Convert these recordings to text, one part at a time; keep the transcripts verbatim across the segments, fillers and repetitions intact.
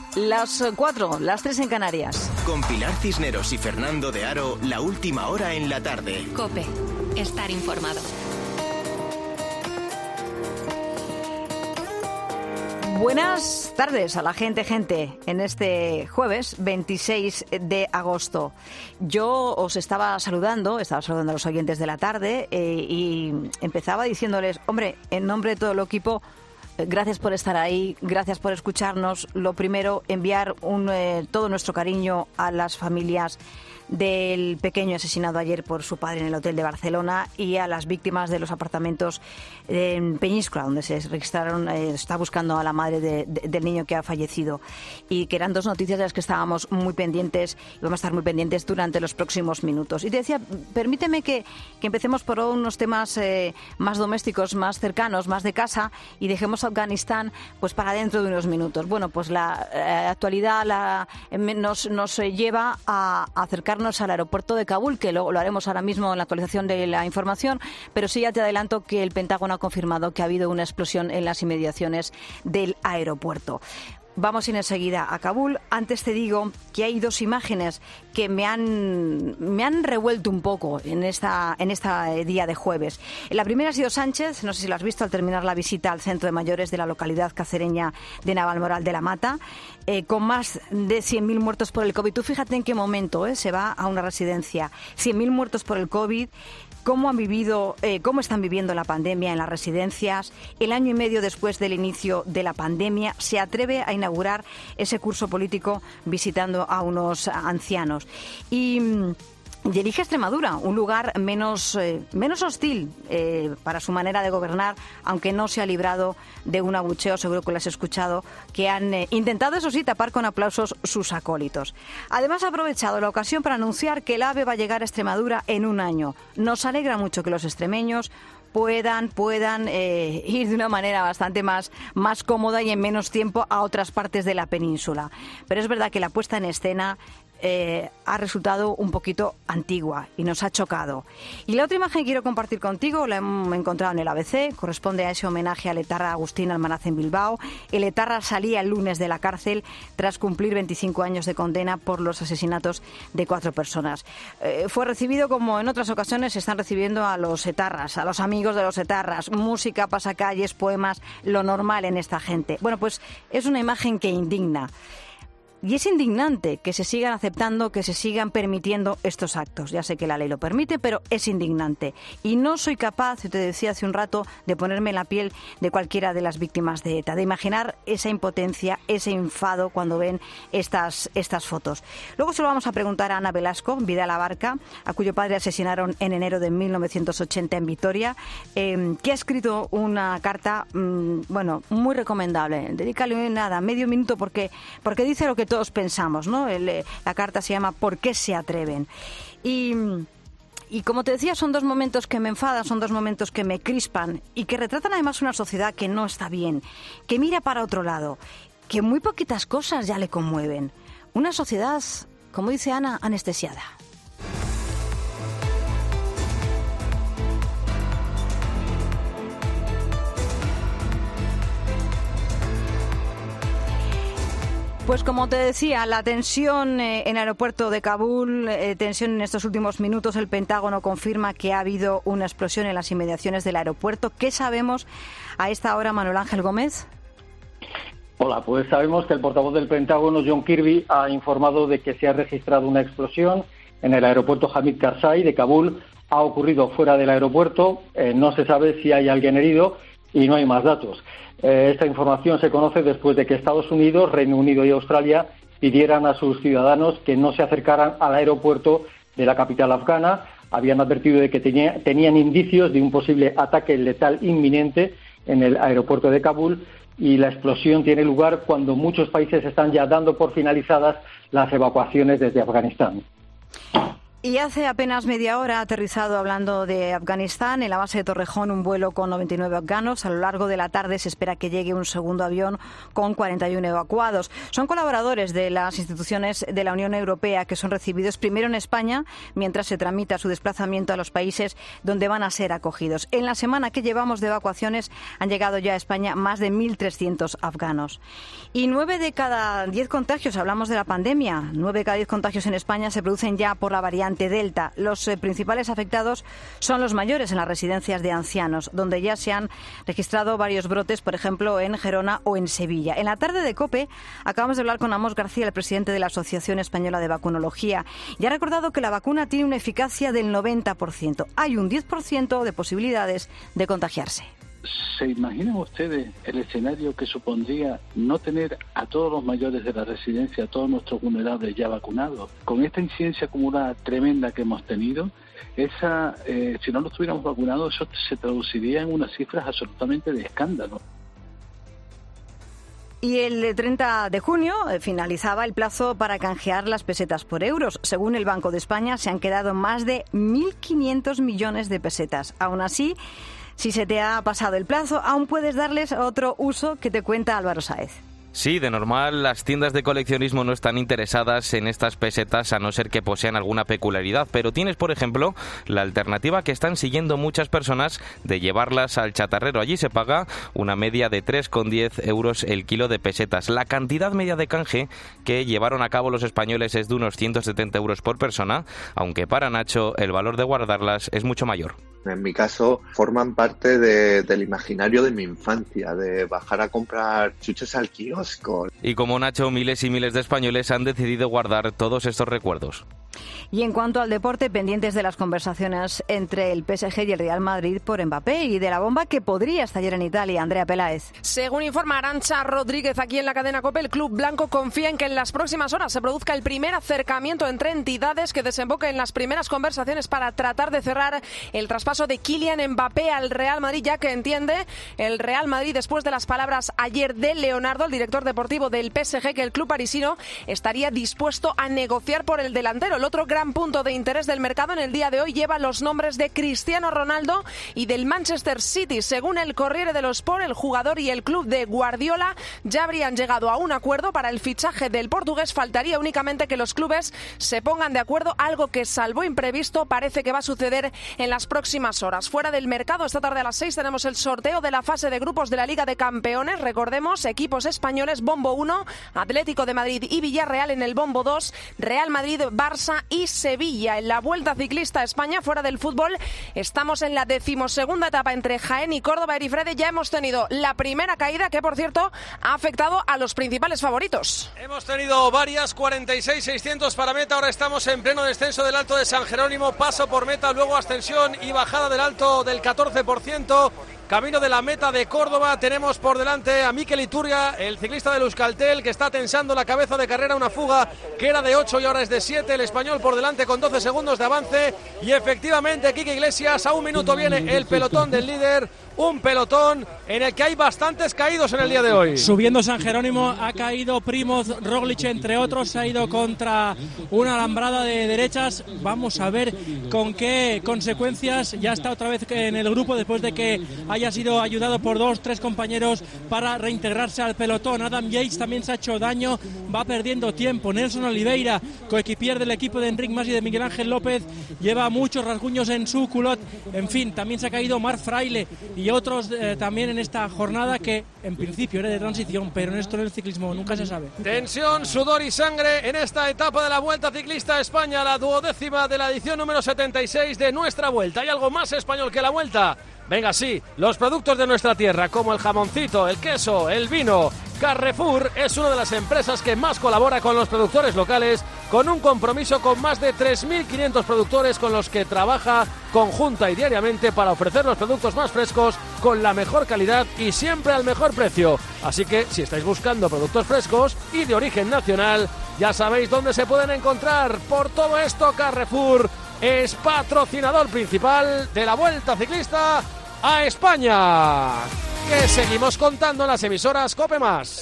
Las cuatro, las tres en Canarias. Con Pilar Cisneros y Fernando de Aro, la última hora en la tarde. COPE. Estar informado. Buenas tardes a la gente, gente, en este jueves veintiséis de agosto. Yo os estaba saludando, estaba saludando a los oyentes de la tarde eh, y empezaba diciéndoles, hombre, en nombre de todo el equipo, eh, gracias por estar ahí, gracias por escucharnos. Lo primero, enviar un, eh, todo nuestro cariño a las familias del pequeño asesinado ayer por su padre en el hotel de Barcelona y a las víctimas de los apartamentos en Peñíscola, donde se registraron, eh, está buscando a la madre de, de, del niño que ha fallecido, y que eran dos noticias de las que estábamos muy pendientes y vamos a estar muy pendientes durante los próximos minutos. Y te decía, permíteme que, que empecemos por unos temas eh, más domésticos, más cercanos, más de casa, y dejemos Afganistán pues para dentro de unos minutos. Bueno, pues la eh, actualidad la, eh, nos, nos lleva a, a acercarnos al aeropuerto de Kabul, que lo, lo haremos ahora mismo en la actualización de la información, pero sí ya te adelanto que el Pentágono ha confirmado que ha habido una explosión en las inmediaciones del aeropuerto. Vamos a ir enseguida a Kabul. Antes te digo que hay dos imágenes que me han, me han revuelto un poco en esta en este día de jueves. La primera ha sido Sánchez, no sé si lo has visto, al terminar la visita al centro de mayores de la localidad cacereña de Navalmoral de la Mata, eh, con más de cien mil muertos por el COVID. Tú fíjate en qué momento eh, se va a una residencia. cien mil muertos por el COVID. ¿Cómo han vivido, eh, cómo están viviendo la pandemia en las residencias? El año y medio después del inicio de la pandemia, se atreve a inaugurar ese curso político visitando a unos ancianos. Y... Y elige Extremadura, un lugar menos, eh, menos hostil eh, para su manera de gobernar, aunque no se ha librado de un abucheo, seguro que lo has escuchado, que han eh, intentado, eso sí, tapar con aplausos sus acólitos. Además, ha aprovechado la ocasión para anunciar que el AVE va a llegar a Extremadura en un año. Nos alegra mucho que los extremeños puedan puedan eh, ir de una manera bastante más, más cómoda y en menos tiempo a otras partes de la península. Pero es verdad que la puesta en escena Eh, ha resultado un poquito antigua y nos ha chocado. Y la otra imagen que quiero compartir contigo la hemos encontrado en el A B C, corresponde a ese homenaje al etarra Agustín Almanaz en Bilbao. El etarra salía el lunes de la cárcel tras cumplir veinticinco años de condena por los asesinatos de cuatro personas. Eh, fue recibido como en otras ocasiones se están recibiendo a los etarras, a los amigos de los etarras, música, pasacalles, poemas, lo normal en esta gente. Bueno, pues es una imagen que indigna. Y es indignante que se sigan aceptando, que se sigan permitiendo estos actos. Ya sé que la ley lo permite, pero es indignante. Y no soy capaz, te decía hace un rato, de ponerme en la piel de cualquiera de las víctimas de ETA, de imaginar esa impotencia, ese enfado cuando ven estas, estas fotos. Luego se lo vamos a preguntar a Ana Velasco, Vidal Abarca, a cuyo padre asesinaron en enero de mil novecientos ochenta en Vitoria, eh, que ha escrito una carta, mmm, bueno, muy recomendable. Dedícale nada, medio minuto, porque, porque dice lo que todos pensamos, ¿no? El, la carta se llama ¿Por qué se atreven? Y, y como te decía, son dos momentos que me enfadan, son dos momentos que me crispan y que retratan además una sociedad que no está bien, que mira para otro lado, que muy poquitas cosas ya le conmueven. Una sociedad, como dice Ana, anestesiada. Pues como te decía, la tensión eh, en el aeropuerto de Kabul, eh, tensión en estos últimos minutos. El Pentágono confirma que ha habido una explosión en las inmediaciones del aeropuerto. ¿Qué sabemos a esta hora, Manuel Ángel Gómez? Hola, pues sabemos que el portavoz del Pentágono, John Kirby, ha informado de que se ha registrado una explosión en el aeropuerto Hamid Karzai de Kabul. Ha ocurrido fuera del aeropuerto, eh, no se sabe si hay alguien herido y no hay más datos. Eh, esta información se conoce después de que Estados Unidos, Reino Unido y Australia pidieran a sus ciudadanos que no se acercaran al aeropuerto de la capital afgana. Habían advertido de que tenía, tenían indicios de un posible ataque letal inminente en el aeropuerto de Kabul, y la explosión tiene lugar cuando muchos países están ya dando por finalizadas las evacuaciones desde Afganistán. Y hace apenas media hora ha aterrizado, hablando de Afganistán, en la base de Torrejón un vuelo con noventa y nueve afganos. A lo largo de la tarde se espera que llegue un segundo avión con cuarenta y uno evacuados. Son colaboradores de las instituciones de la Unión Europea que son recibidos primero en España mientras se tramita su desplazamiento a los países donde van a ser acogidos. En la semana que llevamos de evacuaciones han llegado ya a España más de mil trescientos afganos. Y nueve de cada diez contagios, hablamos de la pandemia, nueve de cada diez contagios en España se producen ya por la variante Delta. Los eh, principales afectados son los mayores en las residencias de ancianos, donde ya se han registrado varios brotes, por ejemplo, en Gerona o en Sevilla. En la tarde de COPE acabamos de hablar con Amos García, el presidente de la Asociación Española de Vacunología, y ha recordado que la vacuna tiene una eficacia del noventa por ciento. Hay un diez por ciento de posibilidades de contagiarse. ¿Se imaginan ustedes el escenario que supondría no tener a todos los mayores de la residencia, a todos nuestros vulnerables ya vacunados? Con esta incidencia acumulada tremenda que hemos tenido, esa, eh, si no lo estuviéramos vacunados, eso se traduciría en unas cifras absolutamente de escándalo. Y el treinta de junio finalizaba el plazo para canjear las pesetas por euros. Según el Banco de España, se han quedado más de mil quinientos millones de pesetas. Aún así, si se te ha pasado el plazo, aún puedes darles otro uso que te cuenta Álvaro Sáez. Sí, de normal las tiendas de coleccionismo no están interesadas en estas pesetas a no ser que posean alguna peculiaridad, pero tienes, por ejemplo, la alternativa que están siguiendo muchas personas de llevarlas al chatarrero. Allí se paga una media de tres con diez euros el kilo de pesetas. La cantidad media de canje que llevaron a cabo los españoles es de unos ciento setenta euros por persona, aunque para Nacho el valor de guardarlas es mucho mayor. En mi caso, forman parte de, del imaginario de mi infancia, de bajar a comprar chuches al kiosco. Y como Nacho, miles y miles de españoles han decidido guardar todos estos recuerdos. Y en cuanto al deporte, pendientes de las conversaciones entre el P S G y el Real Madrid por Mbappé y de la bomba que podría estallar en Italia. Andrea Peláez. Según informa Arantxa Rodríguez aquí en la cadena COPE, el club blanco confía en que en las próximas horas se produzca el primer acercamiento entre entidades que desemboque en las primeras conversaciones para tratar de cerrar el traspaso de Kylian Mbappé al Real Madrid, ya que entiende el Real Madrid, después de las palabras ayer de Leonardo, el director deportivo del P S G, que el club parisino estaría dispuesto a negociar por el delantero. El otro gran punto de interés del mercado en el día de hoy lleva los nombres de Cristiano Ronaldo y del Manchester City. Según el Corriere dello Sport, el jugador y el club de Guardiola ya habrían llegado a un acuerdo para el fichaje del portugués. Faltaría únicamente que los clubes se pongan de acuerdo, algo que, salvo imprevisto, parece que va a suceder en las próximas horas. Fuera del mercado, esta tarde a las seis tenemos el sorteo de la fase de grupos de la Liga de Campeones. Recordemos, equipos españoles, bombo uno, Atlético de Madrid y Villarreal en el bombo dos, Real Madrid, Barça y Sevilla. En la Vuelta Ciclista a España, fuera del fútbol, estamos en la decimosegunda etapa entre Jaén y Córdoba. Erifrede, ya hemos tenido la primera caída que, por cierto, ha afectado a los principales favoritos. Hemos tenido varias, cuarenta y seis seiscientos para meta. Ahora estamos en pleno descenso del Alto de San Jerónimo, paso por meta, luego ascensión y bajada del Alto del catorce por ciento. Camino de la meta de Córdoba, tenemos por delante a Mikel Iturria, el ciclista del Euskaltel, que está tensando la cabeza de carrera, una fuga que era de ocho y ahora es de siete, el español por delante con doce segundos de avance, y efectivamente Quique Iglesias, a un minuto viene el pelotón del líder, un pelotón en el que hay bastantes caídos en el día de hoy. Subiendo San Jerónimo ha caído Primoz Roglic, entre otros, ha ido contra una alambrada de derechas. Vamos a ver con qué consecuencias. Ya está otra vez en el grupo después de que haya sido ayudado por dos, tres compañeros para reintegrarse al pelotón. Adam Yates también se ha hecho daño, va perdiendo tiempo. Nelson Oliveira, coequipier del equipo de Enric Mas y de Miguel Ángel López, lleva muchos rasguños en su culot. En fin, también se ha caído Marc Fraile y otros eh, también en esta jornada, que en principio era de transición, pero en esto en el ciclismo nunca se sabe. Tensión, sudor y sangre en esta etapa de la Vuelta Ciclista a España, la duodécima de la edición número setenta y seis de nuestra Vuelta. ¿Hay algo más español que la Vuelta? Venga, sí, los productos de nuestra tierra, como el jamoncito, el queso, el vino. Carrefour es una de las empresas que más colabora con los productores locales, con un compromiso con más de tres mil quinientos productores con los que trabaja conjunta y diariamente para ofrecer los productos más frescos con la mejor calidad y siempre al mejor precio. Así que, si estáis buscando productos frescos y de origen nacional, ya sabéis dónde se pueden encontrar. Por todo esto, Carrefour es patrocinador principal de la Vuelta Ciclista a España, que seguimos contando en las emisoras COPE Más.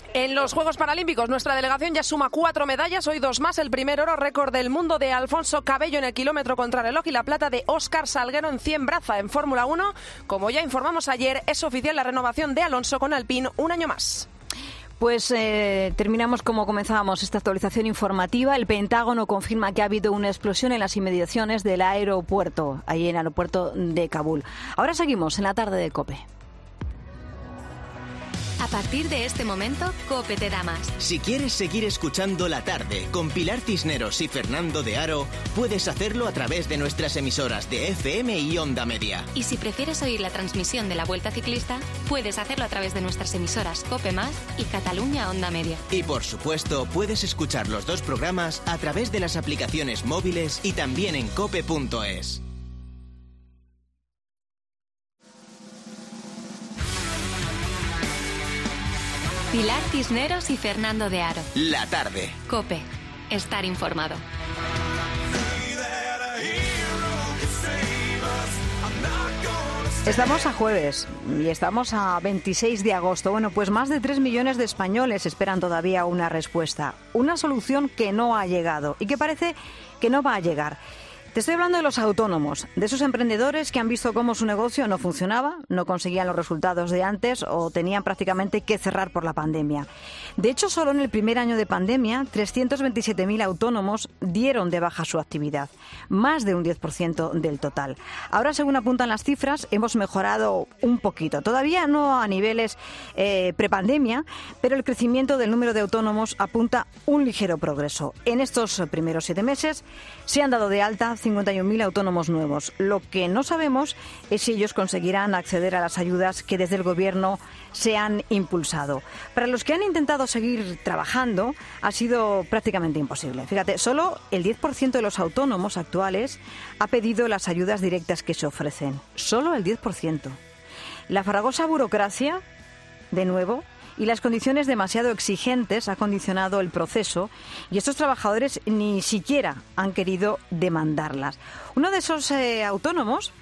En los Juegos Paralímpicos, nuestra delegación ya suma cuatro medallas, hoy dos más. El primer oro, récord del mundo de Alfonso Cabello en el kilómetro contrarreloj, y la plata de Óscar Salguero en cien braza. En Fórmula uno, como ya informamos ayer, es oficial la renovación de Alonso con Alpine un año más. Pues eh, terminamos como comenzábamos esta actualización informativa. El Pentágono confirma que ha habido una explosión en las inmediaciones del aeropuerto, ahí en el aeropuerto de Kabul. Ahora seguimos en la tarde de COPE. A partir de este momento, COPE te da más. Si quieres seguir escuchando La Tarde con Pilar Cisneros y Fernando de Aro, puedes hacerlo a través de nuestras emisoras de F M y Onda Media. Y si prefieres oír la transmisión de la Vuelta Ciclista, puedes hacerlo a través de nuestras emisoras COPE Más y Cataluña Onda Media. Y por supuesto, puedes escuchar los dos programas a través de las aplicaciones móviles y también en cope punto es. Pilar Cisneros y Fernando de Aro. La Tarde. COPE. Estar informado. Estamos a jueves y estamos a veintiséis de agosto. Bueno, pues más de tres millones de españoles esperan todavía una respuesta. Una solución que no ha llegado y que parece que no va a llegar. Te estoy hablando de los autónomos, de esos emprendedores que han visto cómo su negocio no funcionaba, no conseguían los resultados de antes o tenían prácticamente que cerrar por la pandemia. De hecho, solo en el primer año de pandemia, trescientos veintisiete mil autónomos dieron de baja su actividad, más de un diez por ciento del total. Ahora, según apuntan las cifras, hemos mejorado un poquito. Todavía no a niveles eh, prepandemia, pero el crecimiento del número de autónomos apunta un ligero progreso. En estos primeros siete meses se han dado de alta cincuenta y un mil autónomos nuevos. Lo que no sabemos es si ellos conseguirán acceder a las ayudas que desde el Gobierno se han impulsado. Para los que han intentado seguir trabajando, ha sido prácticamente imposible. Fíjate, solo el diez por ciento de los autónomos actuales ha pedido las ayudas directas que se ofrecen. Solo el diez por ciento. La farragosa burocracia, de nuevo, y las condiciones demasiado exigentes ha condicionado el proceso y estos trabajadores ni siquiera han querido demandarlas. Uno de esos eh, autónomos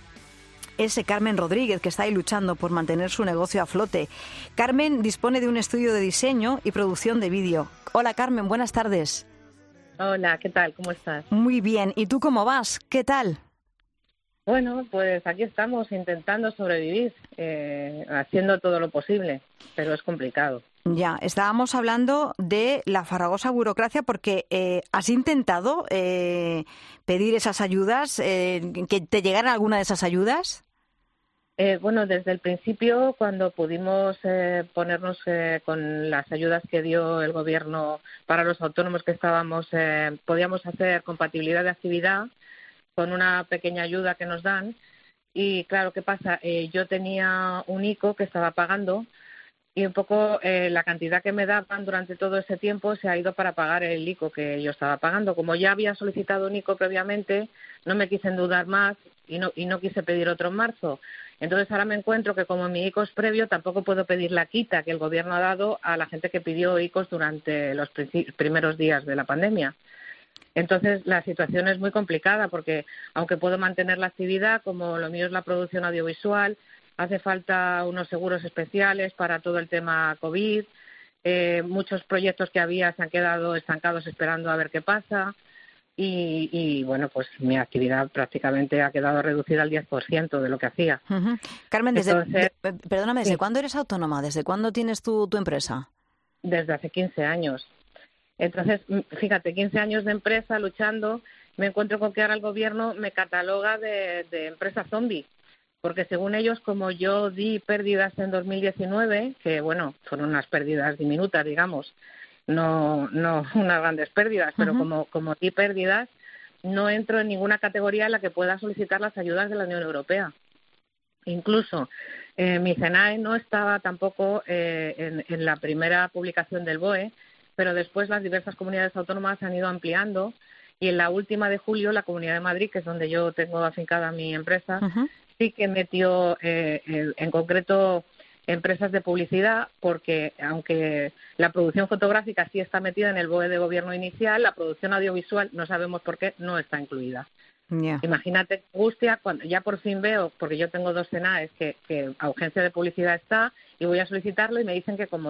es Carmen Rodríguez, que está ahí luchando por mantener su negocio a flote. Carmen dispone de un estudio de diseño y producción de vídeo. Hola Carmen, buenas tardes. Hola, ¿qué tal? ¿Cómo estás? Muy bien. ¿Y tú cómo vas? ¿Qué tal? Bueno, pues aquí estamos intentando sobrevivir, eh, haciendo todo lo posible, pero es complicado. Ya, estábamos hablando de la farragosa burocracia porque eh, has intentado eh, pedir esas ayudas, eh, que te llegaran alguna de esas ayudas. Eh, bueno, desde el principio, cuando pudimos eh, ponernos eh, con las ayudas que dio el Gobierno para los autónomos que estábamos, eh, podíamos hacer compatibilidad de actividad con una pequeña ayuda que nos dan. Y claro, ¿qué pasa? Eh, yo tenía un I C O que estaba pagando y un poco eh, la cantidad que me daban durante todo ese tiempo se ha ido para pagar el I C O que yo estaba pagando. Como ya había solicitado un I C O previamente, no me quise endeudar más y no, y no quise pedir otro en marzo. Entonces ahora me encuentro que como mi I C O es previo, tampoco puedo pedir la quita que el Gobierno ha dado a la gente que pidió I C Os durante los primeros días de la pandemia. Entonces, la situación es muy complicada porque, aunque puedo mantener la actividad, como lo mío es la producción audiovisual, hace falta unos seguros especiales para todo el tema COVID. Eh, muchos proyectos que había se han quedado estancados esperando a ver qué pasa. Y, y, bueno, pues mi actividad prácticamente ha quedado reducida al diez por ciento de lo que hacía. Uh-huh. Carmen, desde, Entonces, de, perdóname, ¿desde sí. cuándo eres autónoma? ¿Desde cuándo tienes tu, tu empresa? Desde hace quince años. Entonces, fíjate, quince años de empresa luchando, me encuentro con que ahora el Gobierno me cataloga de, de empresa zombie, porque según ellos, como yo di pérdidas en dos mil diecinueve, que bueno, fueron unas pérdidas diminutas, digamos, no no unas grandes pérdidas, pero uh-huh. como, como di pérdidas, no entro en ninguna categoría en la que pueda solicitar las ayudas de la Unión Europea. Incluso eh, mi CENAE no estaba tampoco eh, en, en la primera publicación del B O E, pero después las diversas comunidades autónomas han ido ampliando y en la última de julio la Comunidad de Madrid, que es donde yo tengo afincada mi empresa, uh-huh. sí que metió eh, el, en concreto empresas de publicidad, porque aunque la producción fotográfica sí está metida en el B O E de gobierno inicial, la producción audiovisual no sabemos por qué no está incluida. Yeah. Imagínate, angustia, cuando ya por fin veo, porque yo tengo dos CENAEs, que, que a urgencia de publicidad está, y voy a solicitarlo y me dicen que como di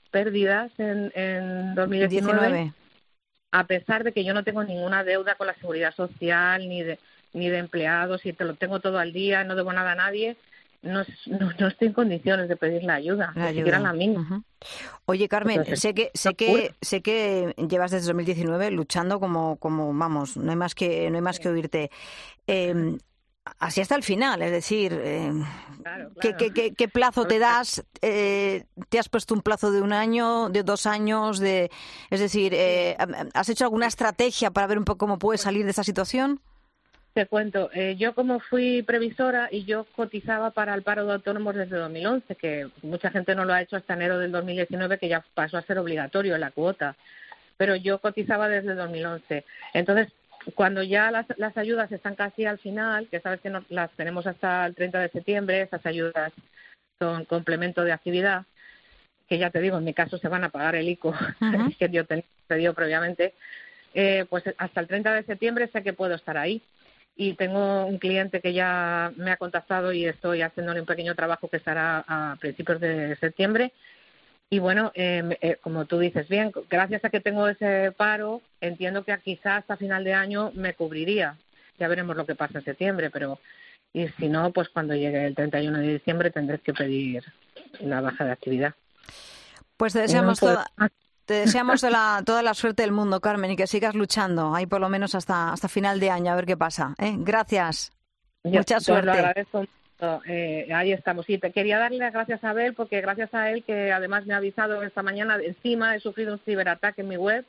pérdidas en, en dos mil diecinueve, diecinueve. A pesar de que yo no tengo ninguna deuda con la Seguridad Social ni de ni de empleados, y te lo tengo todo al día, no debo nada a nadie, no, no, no estoy en condiciones de pedir la ayuda, la ni siquiera la mínima. Uh-huh. Oye, Carmen, Entonces, sé que sé que sé que llevas desde dos mil diecinueve luchando como como vamos, no hay más que no hay más que oírte. Eh, así hasta el final, es decir, eh, claro, claro. ¿qué, qué, qué, ¿qué plazo te das? Eh, ¿Te has puesto un plazo de un año, de dos años? De, es decir, eh, ¿has hecho alguna estrategia para ver un poco cómo puedes salir de esa situación? Te cuento, eh, yo como fui previsora y yo cotizaba para el paro de autónomos desde dos mil once, que mucha gente no lo ha hecho hasta enero del dos mil diecinueve, que ya pasó a ser obligatorio la cuota, pero yo cotizaba desde dos mil once. Entonces, cuando ya las, las ayudas están casi al final, que sabes que no, las tenemos hasta el treinta de septiembre, esas ayudas son complemento de actividad, que ya te digo, en mi caso se van a pagar el I C O, uh-huh. que yo tenía pedido previamente, eh, pues hasta el treinta de septiembre sé que puedo estar ahí. Y tengo un cliente que ya me ha contactado y estoy haciéndole un pequeño trabajo que estará a principios de septiembre. Y bueno, eh, eh, como tú dices bien, gracias a que tengo ese paro, entiendo que quizás hasta final de año me cubriría. Ya veremos lo que pasa en septiembre, pero y si no, pues cuando llegue el treinta y uno de diciembre tendré que pedir la baja de actividad. Pues te deseamos no toda... Te deseamos toda la, toda la suerte del mundo, Carmen, y que sigas luchando ahí por lo menos hasta hasta final de año, a ver qué pasa. ¿eh? Gracias. Yo, Mucha suerte. Lo agradezco mucho. Eh, ahí estamos. Y te quería darle las gracias a Abel, porque gracias a él, que además me ha avisado esta mañana, encima he sufrido un ciberataque en mi web,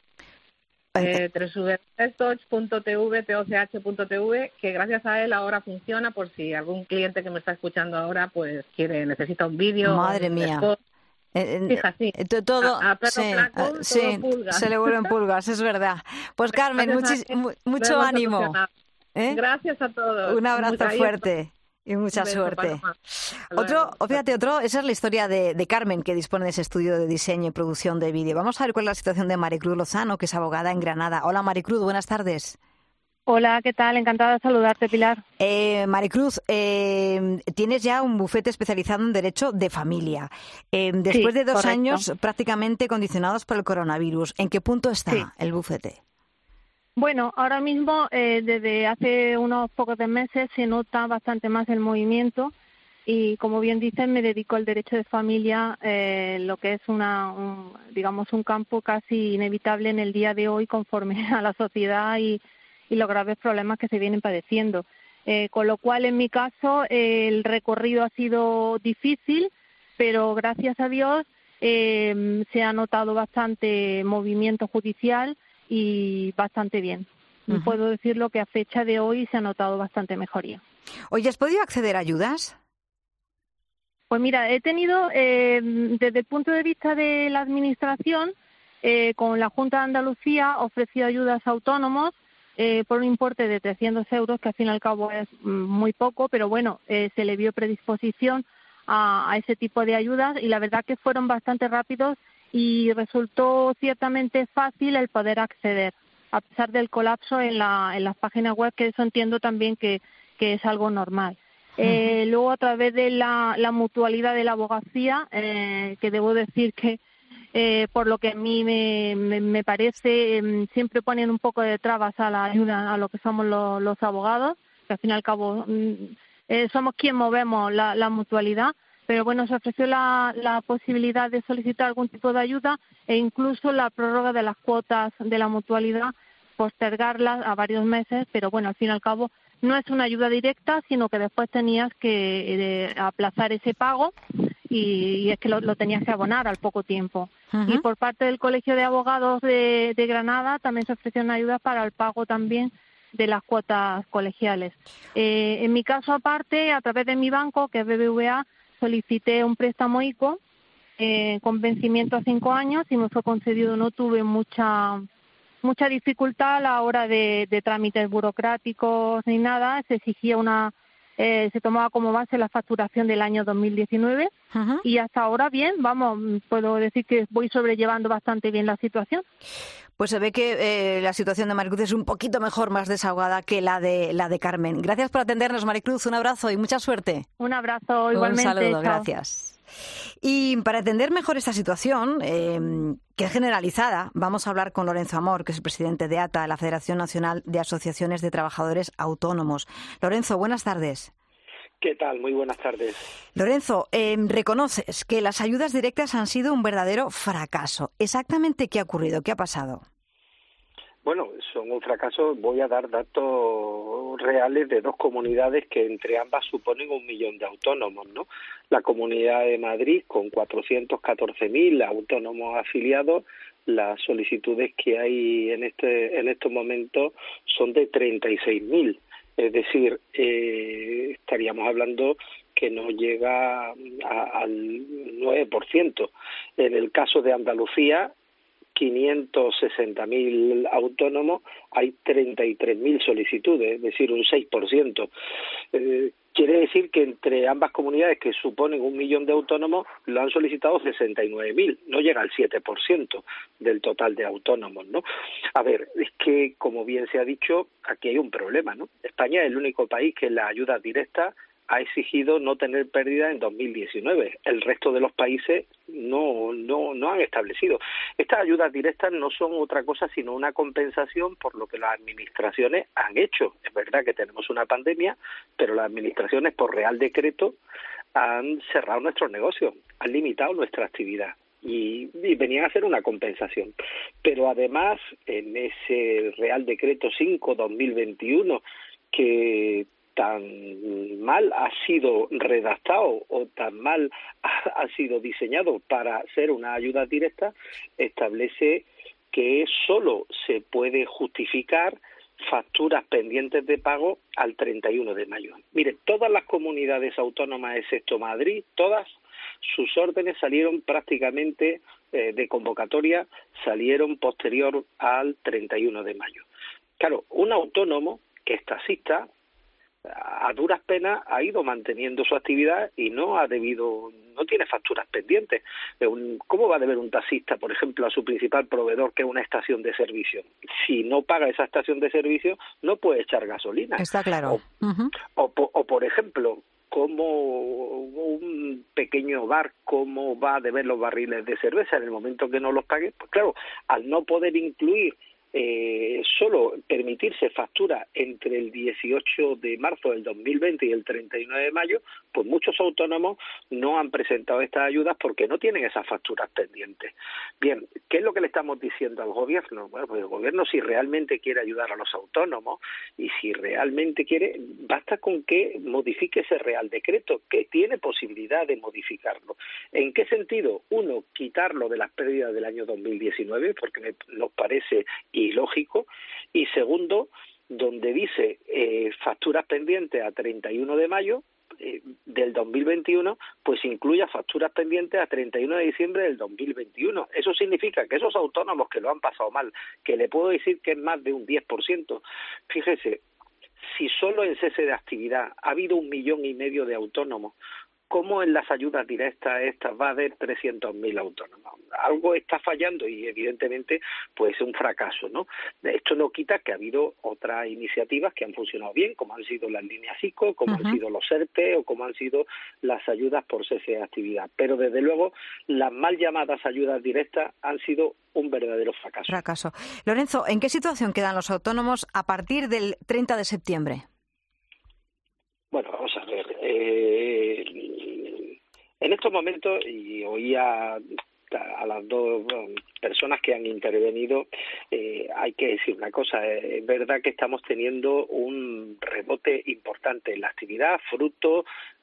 eh, doble u doble u doble u punto toch punto t v, t o c h punto t v, que gracias a él ahora funciona, por si algún cliente que me está escuchando ahora pues quiere necesita un vídeo. Madre mía. Spot. Fija, sí. Todo, a, a perro sí, flaco, todo sí, pulgas. Se le vuelven pulgas, es verdad. Pues Carmen, muchis, mu, mucho ánimo. ¿eh? Gracias a todos. Un abrazo Mucha fuerte y mucha beso, suerte. Paloma. Otro, fíjate, otro, esa es la historia de, de Carmen, que dispone de ese estudio de diseño y producción de vídeo. Vamos a ver cuál es la situación de Maricruz Lozano, que es abogada en Granada. Hola, Maricruz, buenas tardes. Hola, ¿qué tal? Encantada de saludarte, Pilar. Eh, Maricruz, eh, tienes ya un bufete especializado en derecho de familia. Eh, después sí, de dos correcto. años prácticamente condicionados por el coronavirus, ¿en qué punto está sí. el bufete? Bueno, ahora mismo, eh, desde hace unos pocos de meses, se nota bastante más el movimiento y, como bien dices, me dedico al derecho de familia, eh, lo que es una, un, digamos, un campo casi inevitable en el día de hoy conforme a la sociedad y y los graves problemas que se vienen padeciendo. Eh, con lo cual, en mi caso, eh, el recorrido ha sido difícil, pero gracias a Dios eh, se ha notado bastante movimiento judicial y bastante bien. Uh-huh. Puedo decirlo que a fecha de hoy se ha notado bastante mejoría. Oye, ¿has podido acceder a ayudas? Pues mira, he tenido, eh, desde el punto de vista de la Administración, eh, con la Junta de Andalucía, ofrecido ayudas a autónomos, Eh, por un importe de trescientos euros, que al fin y al cabo es muy poco, pero bueno, eh, se le vio predisposición a, a ese tipo de ayudas y la verdad que fueron bastante rápidos y resultó ciertamente fácil el poder acceder, a pesar del colapso en la en las páginas web, que eso entiendo también que, que es algo normal. Eh, uh-huh. Luego, a través de la, la mutualidad de la abogacía, eh, que debo decir que Eh, por lo que a mí me, me, me parece, eh, siempre ponen un poco de trabas a la ayuda a lo que somos los, los abogados, que al fin y al cabo eh, somos quien movemos la, la mutualidad, pero bueno, se ofreció la, la posibilidad de solicitar algún tipo de ayuda e incluso la prórroga de las cuotas de la mutualidad, postergarlas a varios meses, pero bueno, al fin y al cabo no es una ayuda directa, sino que después tenías que eh, aplazar ese pago y, y es que lo, lo tenías que abonar al poco tiempo. Uh-huh. Y por parte del Colegio de Abogados de, de Granada también se ofreció una ayuda para el pago también de las cuotas colegiales. Eh, en mi caso, aparte, a través de mi banco, que es B B V A, solicité un préstamo I C O eh, con vencimiento a cinco años y me fue concedido. No tuve mucha mucha dificultad a la hora de, de trámites burocráticos ni nada. Se exigía una eh, se tomaba como base la facturación del año dos mil diecinueve. Uh-huh. Y hasta ahora bien, vamos, puedo decir que voy sobrellevando bastante bien la situación. Pues se ve que eh, la situación de Maricruz es un poquito mejor, más desahogada que la de la de Carmen. Gracias por atendernos, Maricruz. Un abrazo y mucha suerte. Un abrazo, igualmente. Un saludo, chao. Gracias. Y para entender mejor esta situación, eh, que es generalizada, vamos a hablar con Lorenzo Amor, que es el presidente de A T A, la Federación Nacional de Asociaciones de Trabajadores Autónomos. Lorenzo, buenas tardes. ¿Qué tal? Muy buenas tardes. Lorenzo, eh, reconoces que las ayudas directas han sido un verdadero fracaso. ¿Exactamente qué ha ocurrido? ¿Qué ha pasado? Bueno, son un fracaso. Voy a dar datos reales de dos comunidades que entre ambas suponen un millón de autónomos, ¿no? La Comunidad de Madrid, con cuatrocientos catorce mil autónomos afiliados, las solicitudes que hay en este en estos momentos son de treinta y seis mil. Es decir, eh, estaríamos hablando que no llega a, al nueve por ciento. En el caso de Andalucía, quinientos sesenta mil autónomos, hay treinta y tres mil solicitudes, es decir, un seis por ciento. Eh, quiere decir que entre ambas comunidades, que suponen un millón de autónomos, lo han solicitado sesenta y nueve mil, no llega al siete por ciento del total de autónomos, ¿no? A ver, es que, como bien se ha dicho, aquí hay un problema, ¿no? España es el único país que en la ayuda directa ha exigido no tener pérdida en dos mil diecinueve. El resto de los países no, no, no han establecido. Estas ayudas directas no son otra cosa sino una compensación por lo que las administraciones han hecho. Es verdad que tenemos una pandemia, pero las administraciones por real decreto han cerrado nuestros negocios, han limitado nuestra actividad. Y, y venían a hacer una compensación. Pero además, en ese Real Decreto cinco barra dos mil veintiuno, que tan mal ha sido redactado o tan mal ha, ha sido diseñado para ser una ayuda directa, establece que solo se puede justificar facturas pendientes de pago al treinta y uno de mayo. Mire, todas las comunidades autónomas, excepto Madrid, todas sus órdenes salieron prácticamente eh, de convocatoria, salieron posterior al treinta y uno de mayo. Claro, un autónomo que es taxista, a duras penas ha ido manteniendo su actividad y no ha debido, no tiene facturas pendientes. ¿Cómo va a deber un taxista, por ejemplo, a su principal proveedor, que es una estación de servicio? Si no paga esa estación de servicio, no puede echar gasolina. Está claro. O, uh-huh. o, o por ejemplo, como un pequeño bar, ¿cómo va a deber los barriles de cerveza en el momento que no los pague? Pues claro, al no poder incluir Eh, solo permitirse factura entre el dieciocho de marzo del dos mil veinte y el treinta y nueve de mayo, pues muchos autónomos no han presentado estas ayudas porque no tienen esas facturas pendientes. Bien, ¿qué es lo que le estamos diciendo al gobierno? Bueno, pues el gobierno, si realmente quiere ayudar a los autónomos y si realmente quiere, basta con que modifique ese Real Decreto, que tiene posibilidad de modificarlo. ¿En qué sentido? Uno, quitarlo de las pérdidas del año dos mil diecinueve, porque me, nos parece ilógico, y segundo, donde dice eh, facturas pendientes a treinta y uno de mayo eh, del dos mil veintiuno, pues incluya facturas pendientes a treinta y uno de diciembre del dos mil veintiuno. Eso significa que esos autónomos que lo han pasado mal, que le puedo decir que es más de un diez por ciento, fíjese, si solo en cese de actividad ha habido un millón y medio de autónomos, ¿cómo en las ayudas directas estas va a haber trescientos mil autónomos? Algo está fallando y evidentemente pues es un fracaso, ¿no? Esto no quita que ha habido otras iniciativas que han funcionado bien, como han sido las líneas ICO, como uh-huh. han sido los ERTE o como han sido las ayudas por cese de actividad. Pero desde luego las mal llamadas ayudas directas han sido un verdadero fracaso. Fracaso. Lorenzo, ¿en qué situación quedan los autónomos a partir del treinta de septiembre? Bueno, vamos a ver. Eh, en estos momentos, y oía a las dos personas que han intervenido, eh, hay que decir una cosa, es verdad que estamos teniendo un rebote importante en la actividad, fruto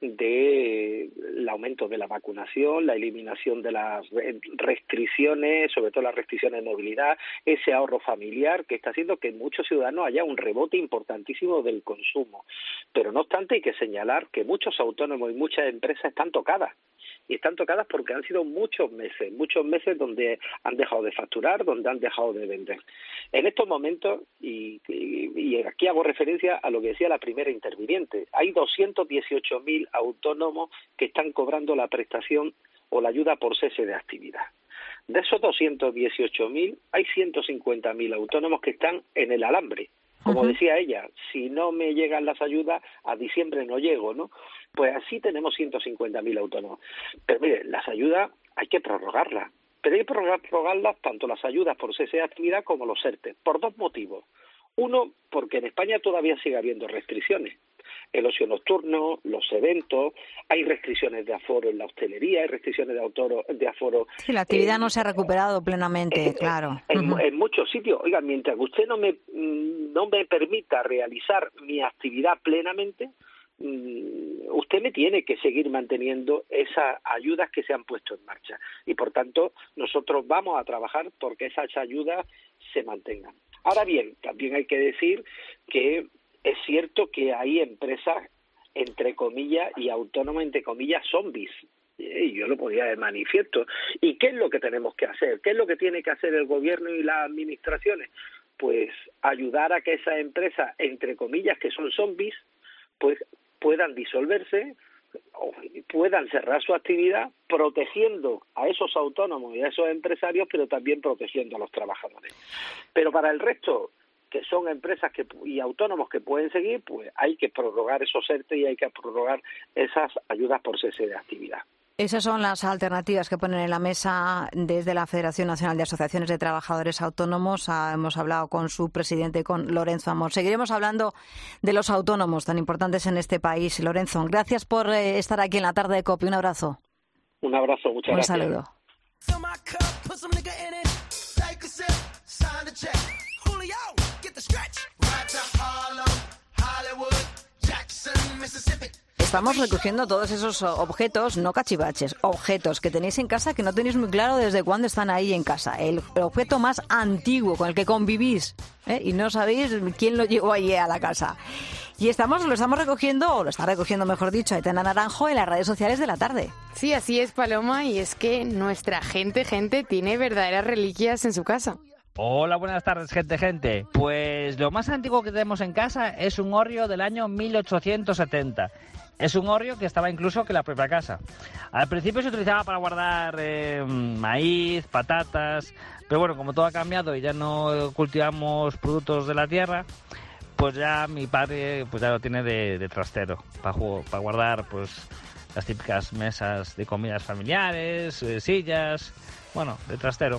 del aumento de la vacunación, la eliminación de las restricciones, sobre todo las restricciones de movilidad, ese ahorro familiar que está haciendo que en muchos ciudadanos haya un rebote importantísimo del consumo. Pero no obstante hay que señalar que muchos autónomos y muchas empresas están tocadas. Y están tocadas porque han sido muchos meses, muchos meses donde han dejado de facturar, donde han dejado de vender. En estos momentos, y, y, y aquí hago referencia a lo que decía la primera interviniente, hay doscientos dieciocho mil autónomos que están cobrando la prestación o la ayuda por cese de actividad. De esos doscientos dieciocho mil, hay ciento cincuenta mil autónomos que están en el alambre. Como Ujú. decía ella, si no me llegan las ayudas, a diciembre no llego, ¿no? Pues así tenemos ciento cincuenta mil autónomos. Pero mire, las ayudas hay que prorrogarlas. Pero hay que prorrogarlas tanto las ayudas por cese de actividad como los ERTE, por dos motivos. Uno, porque en España todavía sigue habiendo restricciones. El ocio nocturno, los eventos, hay restricciones de aforo en la hostelería, hay restricciones de, autoro, de aforo. Sí, la actividad en, no se ha recuperado plenamente, en, claro. En, Ujú. en muchos sitios. Oiga, mientras que usted no me, no me permita realizar mi actividad plenamente, usted me tiene que seguir manteniendo esas ayudas que se han puesto en marcha. Y por tanto, nosotros vamos a trabajar porque esas ayudas se mantengan. Ahora bien, también hay que decir que es cierto que hay empresas, entre comillas, y autónomas, entre comillas, zombies. Y yo lo podía de manifiesto. ¿Y qué es lo que tenemos que hacer? ¿Qué es lo que tiene que hacer el gobierno y las administraciones? Pues ayudar a que esas empresas, entre comillas, que son zombies, pues puedan disolverse o puedan cerrar su actividad, protegiendo a esos autónomos y a esos empresarios, pero también protegiendo a los trabajadores. Pero para el resto, que son empresas que y autónomos que pueden seguir, pues hay que prorrogar esos ERTE y hay que prorrogar esas ayudas por cese de actividad. Esas son las alternativas que ponen en la mesa desde la Federación Nacional de Asociaciones de Trabajadores Autónomos. Ah, hemos hablado con su presidente, con Lorenzo Amor. Seguiremos hablando de los autónomos tan importantes en este país. Lorenzo, gracias por eh, estar aquí en la tarde de COPE. Un abrazo. Un abrazo, muchas Un gracias. saludo. Estamos recogiendo todos esos objetos, no cachivaches, objetos que tenéis en casa que no tenéis muy claro desde cuándo están ahí en casa. El, el objeto más antiguo con el que convivís, ¿eh? Y no sabéis quién lo llevó allí a la casa. Y estamos, lo estamos recogiendo, o lo está recogiendo, mejor dicho, Aitana Naranjo en las redes sociales de la tarde. Sí, así es, Paloma, y es que nuestra gente, gente, tiene verdaderas reliquias en su casa. Hola, buenas tardes, gente, gente. Pues lo más antiguo que tenemos en casa es un hórreo del año mil ochocientos setenta. Es un hórreo que estaba incluso que en la propia casa. Al principio se utilizaba para guardar eh, maíz, patatas, pero bueno, como todo ha cambiado y ya no cultivamos productos de la tierra, pues ya mi padre pues ya lo tiene de, de trastero, para, para guardar pues las típicas mesas de comidas familiares, eh, sillas, bueno, de trastero.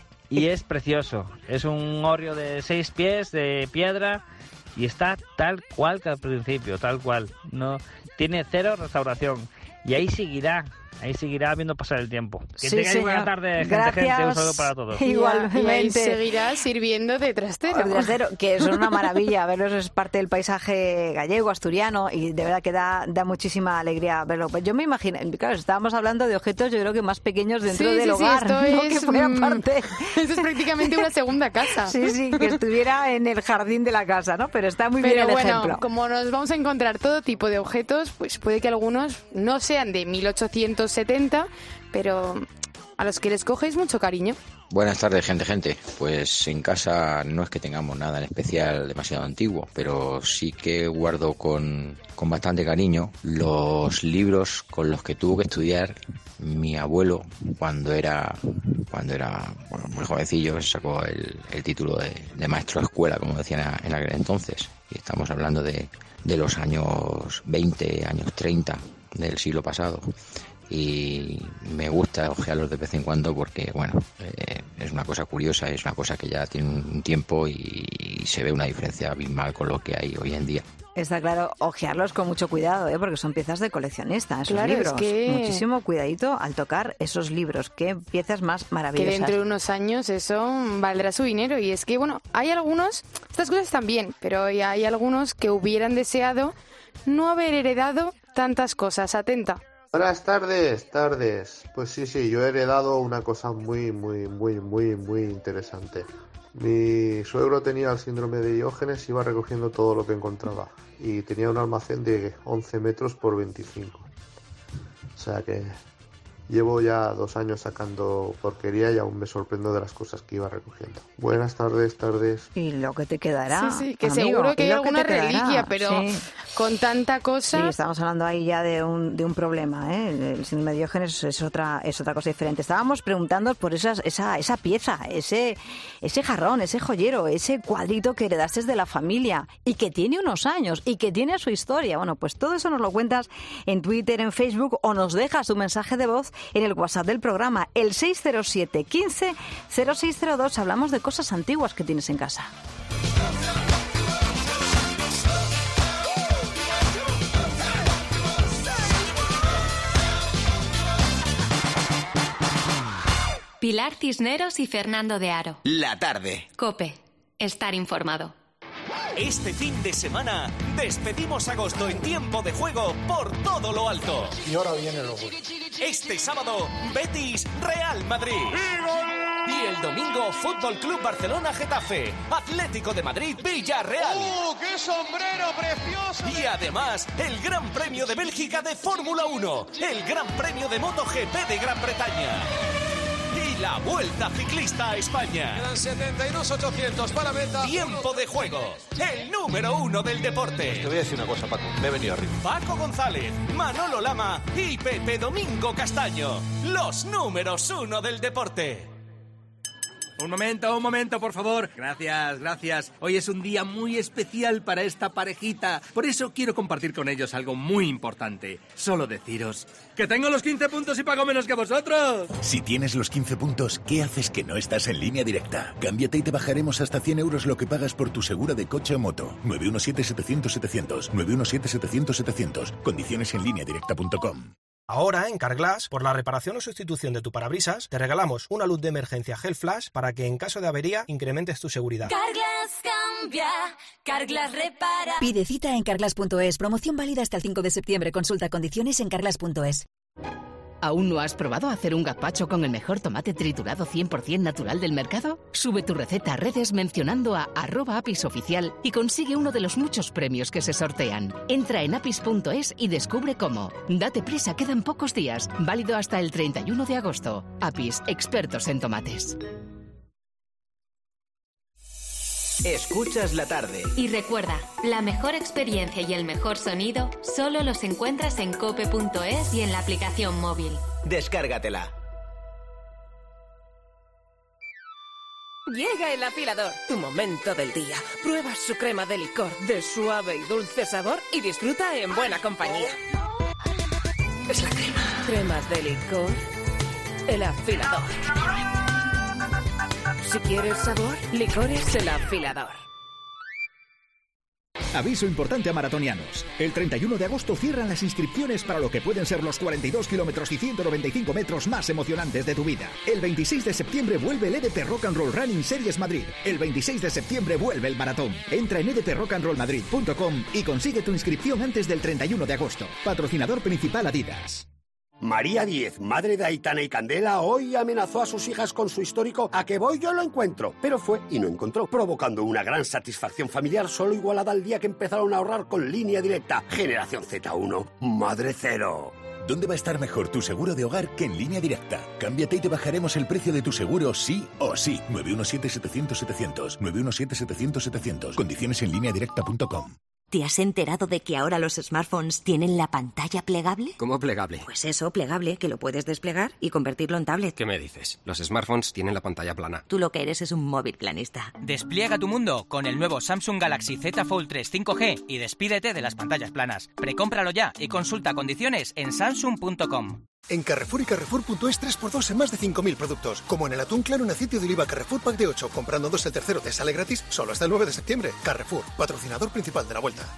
Y es precioso, es un hórreo de seis pies de piedra y está tal cual que al principio, tal cual, no tiene cero restauración y ahí seguirá. Ahí seguirá viendo pasar el tiempo. Que Sí, tengáis señor. buena tarde, gente, Gracias. gente. Un saludo para todos. Igualmente. Y ahí seguirá sirviendo de trastero. De trastero, que es una maravilla verlos, es parte del paisaje gallego, asturiano, y de verdad que da, da muchísima alegría verlo. Pues yo me imagino, claro, estábamos hablando de objetos yo creo que más pequeños dentro Sí, del sí, hogar, sí, esto ¿no? es, Que fuera mm, parte. Esto es prácticamente una segunda casa. Sí, sí, que estuviera en el jardín de la casa, ¿no? Pero está muy Pero bien el bueno, ejemplo. como nos vamos a encontrar todo tipo de objetos, pues puede que algunos no sean de mil ochocientos setenta, pero a los que les cogéis mucho cariño. Buenas tardes, gente, gente. Pues en casa no es que tengamos nada en especial demasiado antiguo, pero sí que guardo con, con bastante cariño los libros con los que tuvo que estudiar mi abuelo cuando era cuando era bueno, muy jovencillo. Sacó el, el título de, de maestro de escuela, como decían en aquel entonces. Y estamos hablando de, de los años veinte, años treinta del siglo pasado. Y me gusta ojearlos de vez en cuando porque, bueno, eh, es una cosa curiosa, es una cosa que ya tiene un tiempo y, y se ve una diferencia abismal con lo que hay hoy en día. Está claro, ojearlos con mucho cuidado, ¿eh? Porque son piezas de coleccionista, esos Claro, es libros. que- Muchísimo cuidadito al tocar esos libros. Qué piezas más Que maravillosas. dentro de unos años eso valdrá su dinero. Y es que, bueno, hay algunos, estas cosas están bien, pero hay hay algunos que hubieran deseado no haber heredado tantas cosas. Atenta. Buenas tardes, tardes. Pues sí, sí, yo he heredado una cosa muy, muy, muy, muy, muy interesante. Mi suegro tenía el síndrome de Diógenes y iba recogiendo todo lo que encontraba. Y tenía un almacén de once metros por veinticinco. O sea que Llevo ya dos años sacando porquería y aún me sorprendo de las cosas que iba recogiendo. Buenas tardes, tardes. Y lo que te quedará. Sí, sí, que amigo, seguro que hay alguna que reliquia, pero sí. con tanta cosa... Sí, estamos hablando ahí ya de un, de un problema, ¿eh? El síndrome de Diógenes es otra, es otra cosa diferente. Estábamos preguntando por esas, esa, esa pieza, ese, ese jarrón, ese joyero, ese cuadrito que heredaste de la familia y que tiene unos años y que tiene su historia. Bueno, pues todo eso nos lo cuentas en Twitter, en Facebook, o nos dejas un mensaje de voz en el WhatsApp del programa, el seis cero siete, quince, cero seis cero dos. Hablamos de cosas antiguas que tienes en casa. Pilar Cisneros y Fernando de Aro. La tarde. COPE. Estar informado. Este fin de semana despedimos agosto en tiempo de juego por todo lo alto. Y ahora viene lo bueno. Este sábado, Betis Real Madrid. Y el domingo, Fútbol Club Barcelona Getafe, Atlético de Madrid Villarreal. ¡Uh, qué sombrero precioso! Y además, el Gran Premio de Bélgica de Fórmula uno, el Gran Premio de MotoGP de Gran Bretaña. Y la Vuelta Ciclista a España. Quedan setenta y dos ochocientos para meta. Tiempo de juego. El número uno del deporte. Te voy a decir una cosa, Paco. Me he venido arriba. Paco González, Manolo Lama y Pepe Domingo Castaño. Los números uno del deporte. Un momento, un momento, por favor. Gracias, gracias. Hoy es un día muy especial para esta parejita. Por eso quiero compartir con ellos algo muy importante. Solo deciros que tengo los quince puntos y pago menos que vosotros. Si tienes los quince puntos, ¿qué haces que no estás en Línea Directa? Cámbiate y te bajaremos hasta cien euros lo que pagas por tu segura de coche o moto. nueve uno siete, setecientos, setecientos. nueve uno siete, setecientos, setecientos. Condiciones en línea directa punto com. Ahora, en Carglass, por la reparación o sustitución de tu parabrisas, te regalamos una luz de emergencia Gel Flash para que en caso de avería incrementes tu seguridad. Carglass cambia, Carglass repara. Pide cita en carglass punto es. Promoción válida hasta el cinco de septiembre. Consulta condiciones en carglass punto es. ¿Aún no has probado hacer un gazpacho con el mejor tomate triturado cien por ciento natural del mercado? Sube tu receta a redes mencionando a arroba apisoficial y consigue uno de los muchos premios que se sortean. Entra en apis punto es y descubre cómo. Date prisa, quedan pocos días. Válido hasta el treinta y uno de agosto. Apis, expertos en tomates. Escuchas la tarde. Y recuerda, la mejor experiencia y el mejor sonido solo los encuentras en cope punto es y en la aplicación móvil. Descárgatela. Llega el afilador, tu momento del día. Prueba su crema de licor de suave y dulce sabor y disfruta en buena compañía. Es la crema. Cremas de licor. El afilador. Si quieres sabor, licores El Afilador. Aviso importante a maratonianos. El treinta y uno de agosto cierran las inscripciones para lo que pueden ser los cuarenta y dos kilómetros y ciento noventa y cinco metros más emocionantes de tu vida. El veintiséis de septiembre vuelve el E D P Rock and Roll Running Series Madrid. El veintiséis de septiembre vuelve el maratón. Entra en e d p rock and roll madrid punto com y consigue tu inscripción antes del treinta y uno de agosto. Patrocinador principal Adidas. María Diez, madre de Aitana y Candela, hoy amenazó a sus hijas con su histórico "a que voy yo lo encuentro", pero fue y no encontró, provocando una gran satisfacción familiar solo igualada al día que empezaron a ahorrar con Línea Directa. Generación Z uno, madre cero. ¿Dónde va a estar mejor tu seguro de hogar que en Línea Directa? Cámbiate y te bajaremos el precio de tu seguro sí o sí. nueve uno siete, setecientos, setecientos. nueve uno siete, setecientos, setecientos. Condiciones en línea directa punto com. ¿Te has enterado de que ahora los smartphones tienen la pantalla plegable? ¿Cómo plegable? Pues eso, plegable, que lo puedes desplegar y convertirlo en tablet. ¿Qué me dices? Los smartphones tienen la pantalla plana. Tú lo que eres es un móvil planista. Despliega tu mundo con el nuevo Samsung Galaxy Z Fold tres cinco G y despídete de las pantallas planas. Precómpralo ya y consulta condiciones en samsung punto com. En Carrefour y Carrefour punto es tres por dos en más de cinco mil productos. Como en el atún claro en aceite de oliva Carrefour Pack de ocho. Comprando dos el tercero te sale gratis solo hasta el nueve de septiembre. Carrefour, patrocinador principal de la Vuelta.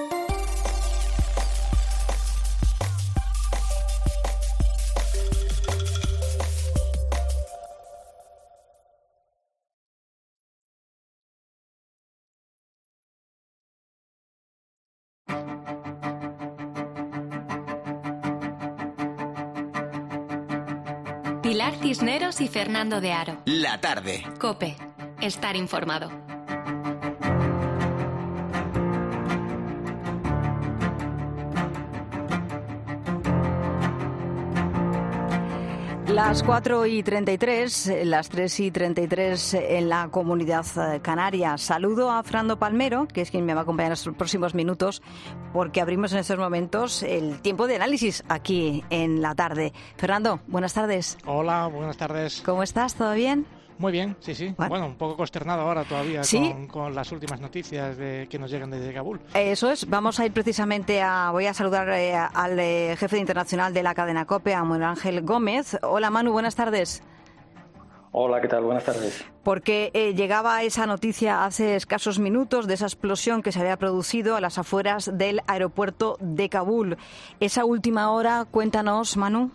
Pilar Cisneros y Fernando de Aro. La tarde. COPE. Estar informado. Las cuatro y treinta y tres, las tres y treinta y tres en la Comunidad Canaria. Saludo a Fernando Palmero, que es quien me va a acompañar en los próximos minutos, porque abrimos en estos momentos el tiempo de análisis aquí en la tarde. Fernando, buenas tardes. Hola, buenas tardes. ¿Cómo estás? ¿Todo bien? Muy bien, sí, sí. Bueno, bueno un poco consternado ahora todavía ¿Sí? con, con las últimas noticias de, que nos llegan desde Kabul. Eso es. Vamos a ir precisamente a... Voy a saludar eh, al eh, jefe internacional de la cadena COPE, a Manuel Ángel Gómez. Hola, Manu, buenas tardes. Hola, ¿qué tal? Buenas tardes. Porque eh, llegaba esa noticia hace escasos minutos de esa explosión que se había producido a las afueras del aeropuerto de Kabul. Esa última hora, cuéntanos, Manu.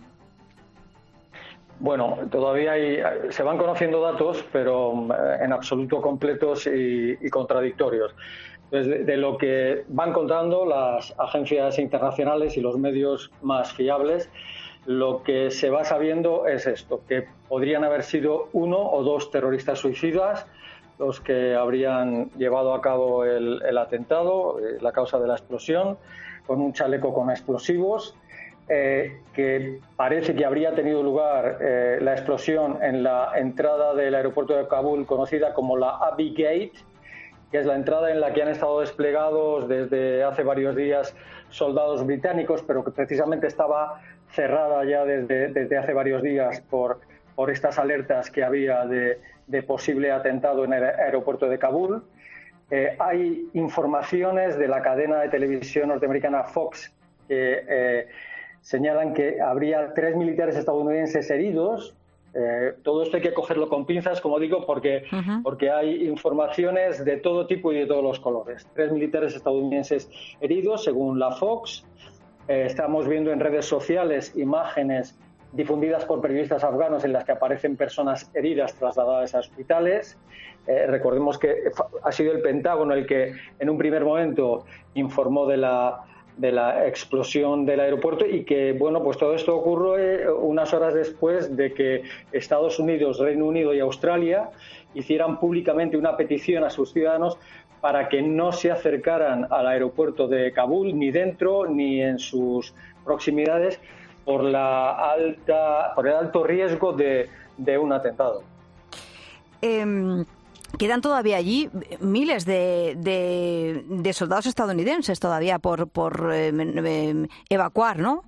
Bueno, todavía hay, se van conociendo datos, pero en absoluto completos y, y contradictorios. Entonces, de, de lo que van contando las agencias internacionales y los medios más fiables, lo que se va sabiendo es esto, que podrían haber sido uno o dos terroristas suicidas los que habrían llevado a cabo el, el atentado, eh, la causa de la explosión, con un chaleco con explosivos. Eh, que parece que habría tenido lugar eh, la explosión en la entrada del aeropuerto de Kabul, conocida como la Abbey Gate, que es la entrada en la que han estado desplegados desde hace varios días soldados británicos, pero que precisamente estaba cerrada ya desde, desde hace varios días por, por estas alertas que había de, de posible atentado en el aeropuerto de Kabul. Eh, hay informaciones de la cadena de televisión norteamericana Fox que eh, señalan que habría tres militares estadounidenses heridos. Eh, todo esto hay que cogerlo con pinzas, como digo, porque, uh-huh. porque hay informaciones de todo tipo y de todos los colores. Tres militares estadounidenses heridos, según la Fox. Eh, estamos viendo en redes sociales imágenes difundidas por periodistas afganos en las que aparecen personas heridas trasladadas a hospitales. Eh, recordemos que ha sido el Pentágono el que en un primer momento informó de la de la explosión del aeropuerto y que, bueno, pues todo esto ocurre unas horas después de que Estados Unidos, Reino Unido y Australia hicieran públicamente una petición a sus ciudadanos para que no se acercaran al aeropuerto de Kabul, ni dentro ni en sus proximidades, por la alta, por el alto riesgo de, de un atentado. Eh... Quedan todavía allí miles de, de, de soldados estadounidenses todavía por, por eh, eh, evacuar, ¿no?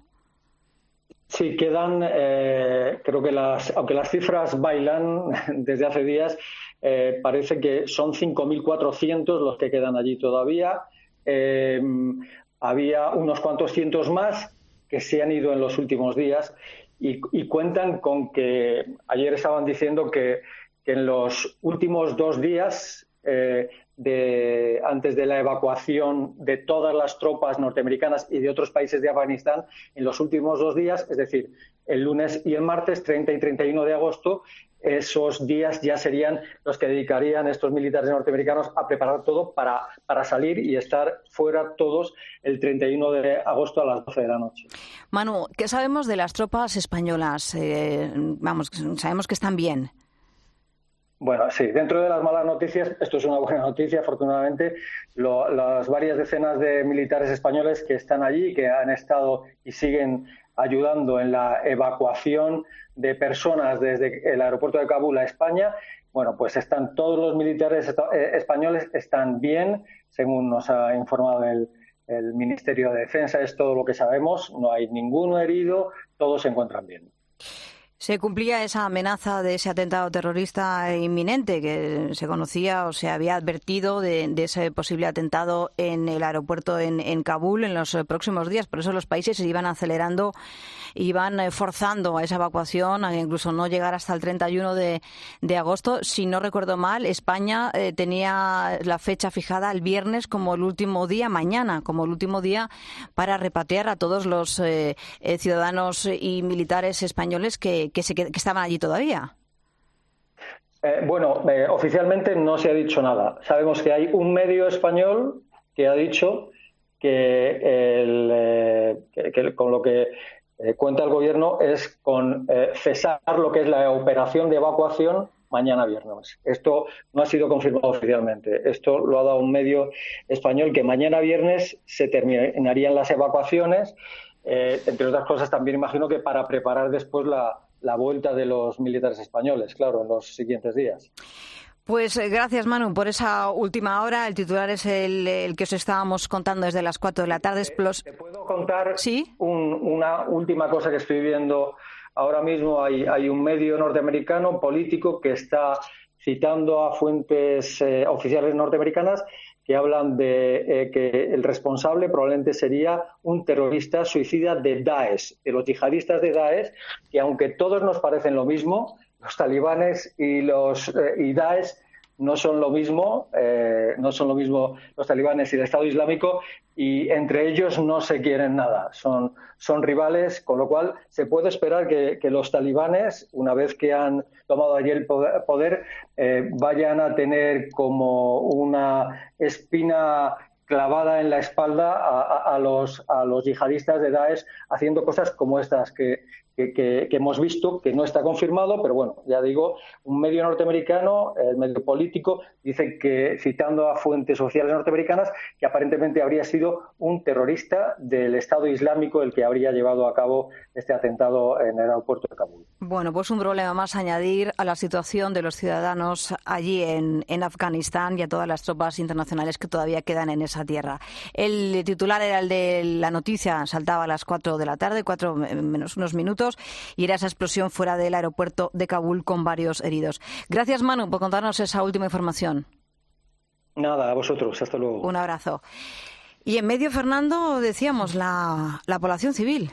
Sí, quedan, eh, creo que las, aunque las cifras bailan desde hace días, eh, parece que son cinco mil cuatrocientos los que quedan allí todavía. Eh, había unos cuantos cientos más que se han ido en los últimos días y, y cuentan con que, ayer estaban diciendo que que en los últimos dos días, eh, de, antes de la evacuación de todas las tropas norteamericanas y de otros países de Afganistán, en los últimos dos días, es decir, el lunes y el martes, treinta y treinta y uno de agosto, esos días ya serían los que dedicarían estos militares norteamericanos a preparar todo para, para salir y estar fuera todos el treinta y uno de agosto a las doce de la noche. Manu, ¿qué sabemos de las tropas españolas? Eh, vamos, sabemos que están bien. Bueno, sí, dentro de las malas noticias, esto es una buena noticia, afortunadamente, lo, las varias decenas de militares españoles que están allí, que han estado y siguen ayudando en la evacuación de personas desde el aeropuerto de Kabul a España, bueno, pues están todos los militares españoles están bien, según nos ha informado el, el Ministerio de Defensa, es todo lo que sabemos, no hay ninguno herido, todos se encuentran bien. Se cumplía esa amenaza de ese atentado terrorista inminente que se conocía o se había advertido de, de ese posible atentado en el aeropuerto en, en Kabul en los próximos días. Por eso los países se iban acelerando, iban forzando a esa evacuación, a incluso no llegar hasta el treinta y uno de, de agosto. Si no recuerdo mal, España eh, tenía la fecha fijada el viernes como el último día, mañana como el último día, para repatriar a todos los eh, eh, ciudadanos y militares españoles que Que, se, que estaban allí todavía. Eh, bueno, eh, oficialmente no se ha dicho nada. Sabemos que hay un medio español que ha dicho que, el, eh, que, que con lo que eh, cuenta el gobierno es con eh, cesar lo que es la operación de evacuación mañana viernes. Esto no ha sido confirmado oficialmente. Esto lo ha dado un medio español, que mañana viernes se terminarían las evacuaciones, eh, entre otras cosas también imagino que para preparar después la la vuelta de los militares españoles, claro, en los siguientes días. Pues gracias, Manu, por esa última hora. El titular es el, el que os estábamos contando desde las cuatro de la tarde. Te, te puedo contar ¿Sí? un, una última cosa que estoy viendo ahora mismo. Hay, hay un medio norteamericano político que está citando a fuentes eh, oficiales norteamericanas que hablan de eh, que el responsable probablemente sería un terrorista suicida de Daesh, de los yihadistas de Daesh, que aunque todos nos parecen lo mismo, los talibanes y los eh, y Daesh no son lo mismo, eh, no son lo mismo los talibanes y el Estado Islámico, y entre ellos no se quieren nada, son, son rivales, con lo cual se puede esperar que, que los talibanes, una vez que han tomado allí el poder, eh, vayan a tener como una espina clavada en la espalda a, a, a, los, a los yihadistas de Daesh, haciendo cosas como estas que, que, que, que hemos visto, que no está confirmado, pero bueno, ya digo, un medio norteamericano, el medio político, dice que, citando a fuentes oficiales norteamericanas, que aparentemente habría sido un terrorista del Estado Islámico el que habría llevado a cabo este atentado en el aeropuerto de Kabul. Bueno, pues un problema más a añadir a la situación de los ciudadanos allí en, en Afganistán y a todas las tropas internacionales que todavía quedan en esa tierra. El titular era el de la noticia, saltaba a las cuatro de la tarde, cuatro menos unos minutos, y era esa explosión fuera del aeropuerto de Kabul con varios heridos. Gracias, Manu, por contarnos esa última información. Nada, a vosotros. Hasta luego. Un abrazo. Y en medio, Fernando, decíamos, la, la población civil.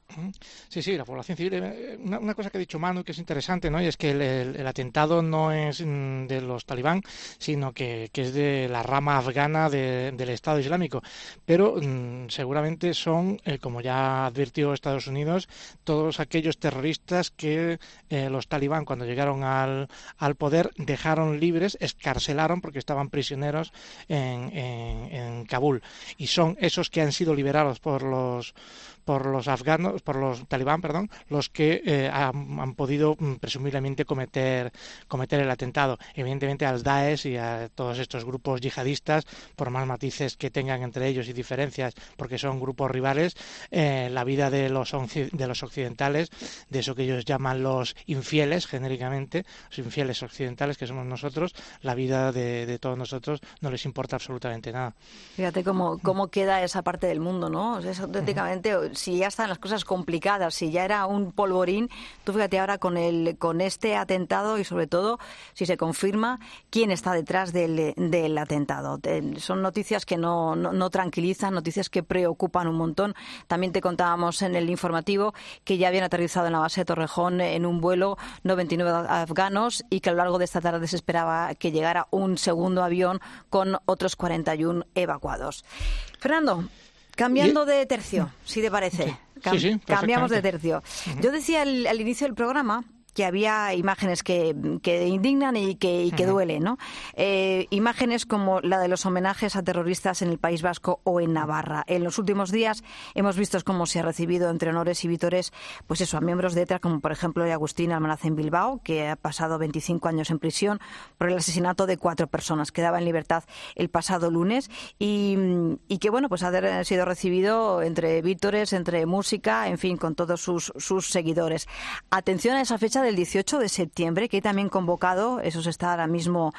Sí, sí, la población civil. Una, una cosa que ha dicho Manu que es interesante, ¿no? Y es que el, el, el atentado no es de los talibán, sino que, que es de la rama afgana de, del Estado Islámico. Pero mmm, seguramente son, eh, como ya advirtió Estados Unidos, todos aquellos terroristas que eh, los talibán, cuando llegaron al, al poder, dejaron libres, escarcelaron porque estaban prisioneros en, en, en Kabul. Y son esos que han sido liberados por los por los afganos, por los talibán, perdón, los que eh, han, han podido presumiblemente cometer cometer el atentado. Evidentemente al Daesh y a todos estos grupos yihadistas, por más matices que tengan entre ellos y diferencias, porque son grupos rivales, eh, la vida de los de los occidentales, de eso que ellos llaman los infieles genéricamente, los infieles occidentales que somos nosotros, la vida de, de todos nosotros no les importa absolutamente nada. Fíjate cómo cómo queda esa parte del mundo, ¿no? Es auténticamente uh-huh. Si ya están las cosas complicadas, si ya era un polvorín, tú fíjate ahora con el con este atentado y sobre todo si se confirma quién está detrás del, del atentado. Son noticias que no, no, no tranquilizan, noticias que preocupan un montón. También te contábamos en el informativo que ya habían aterrizado en la base de Torrejón en un vuelo noventa y nueve afganos y que a lo largo de esta tarde se esperaba que llegara un segundo avión con otros cuarenta y uno evacuados. Fernando, cambiando de tercio, si te parece. Cam- sí, sí, cambiamos de tercio. Uh-huh. Yo decía al, al inicio del programa que había imágenes que, que indignan y que, y que uh-huh. duelen, ¿no? Eh, imágenes como la de los homenajes a terroristas en el País Vasco o en Navarra. En los últimos días hemos visto cómo se ha recibido entre honores y vítores, pues eso, a miembros de ETA, como por ejemplo Agustín Almanaz en Bilbao, que ha pasado veinticinco años en prisión por el asesinato de cuatro personas. Quedaba en libertad el pasado lunes y, y que, bueno, pues ha sido recibido entre vítores, entre música, en fin, con todos sus, sus seguidores. Atención a esa fecha del dieciocho de septiembre, que hay también convocado, eso se está ahora mismo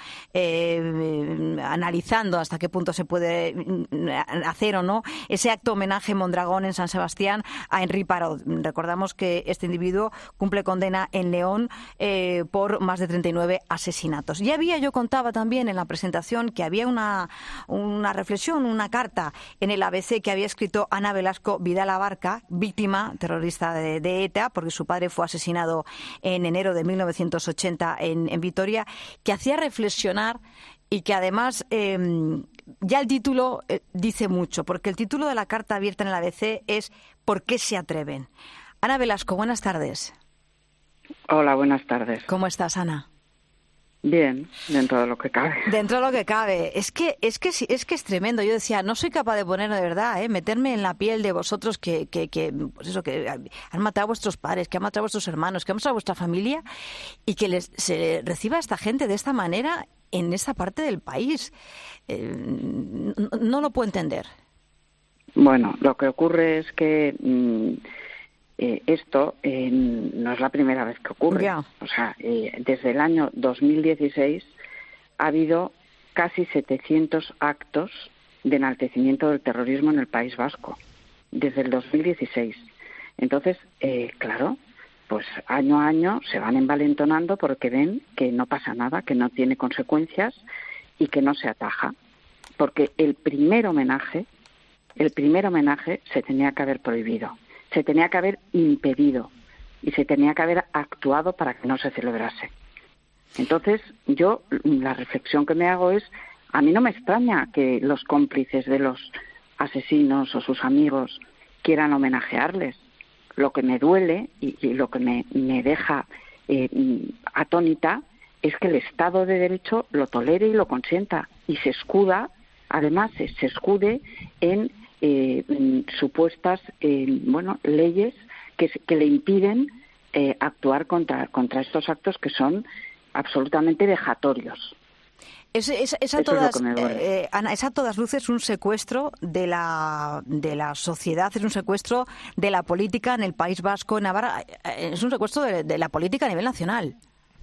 eh, analizando hasta qué punto se puede hacer o no, ese acto homenaje Mondragón en San Sebastián a Henri Parot. Recordamos que este individuo cumple condena en León eh, por más de treinta y nueve asesinatos. Y había, yo contaba también en la presentación que había una, una reflexión, una carta en el A B C que había escrito Ana Velasco Vidal Abarca, víctima terrorista de, de ETA, porque su padre fue asesinado en enero de mil novecientos ochenta en, en Vitoria, que hacía reflexionar y que además eh, ya el título eh, dice mucho, porque el título de la carta abierta en el A B C es ¿Por qué se atreven? Ana Velasco, buenas tardes. Hola, buenas tardes. ¿Cómo estás, Ana? Bien, dentro de lo que cabe. Dentro de lo que cabe. Es que es que es que es tremendo. Yo decía, no soy capaz de poner de verdad, ¿eh? meterme en la piel de vosotros que, que, que, pues eso, que han matado a vuestros padres, que han matado a vuestros hermanos, que han matado a vuestra familia y que les se reciba a esta gente de esta manera en esta parte del país. Eh, no, no lo puedo entender. Bueno, lo que ocurre es que mmm, eh, esto eh, no es la primera vez que ocurre. Ya. O sea, eh, desde el año dos mil dieciséis ha habido casi setecientos actos de enaltecimiento del terrorismo en el País Vasco, desde el dos mil dieciséis. Entonces, eh, claro, pues año a año se van envalentonando porque ven que no pasa nada, que no tiene consecuencias y que no se ataja. Porque el primer homenaje, el primer homenaje se tenía que haber prohibido, se tenía que haber impedido y se tenía que haber actuado para que no se celebrase. Entonces, yo la reflexión que me hago es, a mí no me extraña que los cómplices de los asesinos o sus amigos quieran homenajearles. Lo que me duele y, y lo que me, me deja eh, atónita es que el Estado de Derecho lo tolere y lo consienta y se escuda, además se, se escude en eh, supuestas eh, bueno leyes que, que le impiden eh, actuar contra, contra estos actos que son absolutamente vejatorios. Es, es, es, a todas, es, eh, Ana, es a todas luces un secuestro de la, de la sociedad, es un secuestro de la política en el País Vasco, en Navarra, es un secuestro de, de la política a nivel nacional.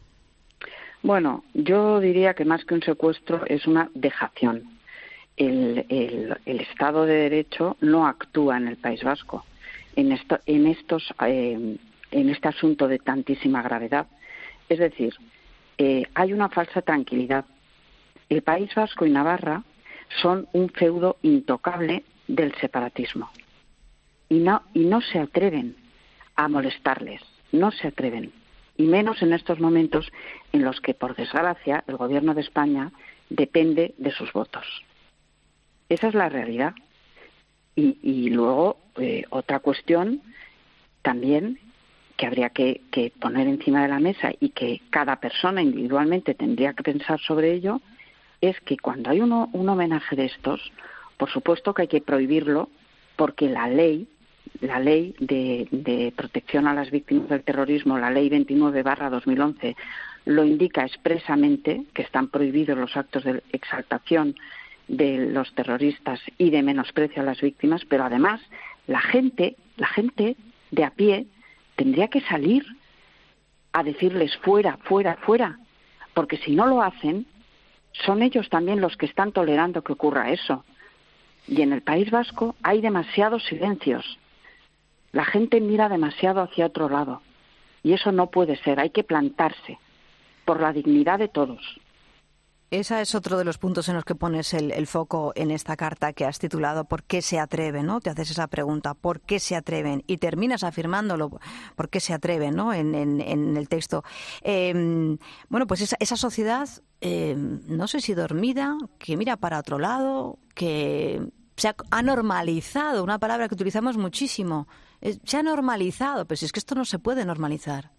Bueno, yo diría que más que un secuestro es una dejación. El, el, el Estado de Derecho no actúa en el País Vasco en, esto, en, estos, eh, en este asunto de tantísima gravedad. Es decir, eh, hay una falsa tranquilidad. El País Vasco y Navarra son un feudo intocable del separatismo y no, y no se atreven a molestarles, no se atreven, y menos en estos momentos en los que, por desgracia, el Gobierno de España depende de sus votos. Esa es la realidad. Y, y luego, eh, otra cuestión también que habría que, que poner encima de la mesa y que cada persona individualmente tendría que pensar sobre ello, es que cuando hay uno, un homenaje de estos, por supuesto que hay que prohibirlo, porque la ley, la ley de, de protección a las víctimas del terrorismo, la ley veintinueve barra dos mil once, lo indica expresamente, que están prohibidos los actos de exaltación de los terroristas y de menosprecio a las víctimas, pero además la gente, la gente de a pie tendría que salir a decirles fuera, fuera, fuera, porque si no lo hacen, son ellos también los que están tolerando que ocurra eso. Y en el País Vasco hay demasiados silencios. La gente mira demasiado hacia otro lado. Y eso no puede ser. Hay que plantarse por la dignidad de todos. Ese es otro de los puntos en los que pones el, el foco en esta carta que has titulado ¿Por qué se atreven? ¿No? Te haces esa pregunta, ¿por qué se atreven? Y terminas afirmándolo, ¿por qué se atreven? ¿No? En, en, en el texto. Eh, bueno, pues esa, esa sociedad, eh, no sé si dormida, que mira para otro lado, que se ha, ha normalizado, una palabra que utilizamos muchísimo, eh, se ha normalizado, pero si es que esto no se puede normalizar.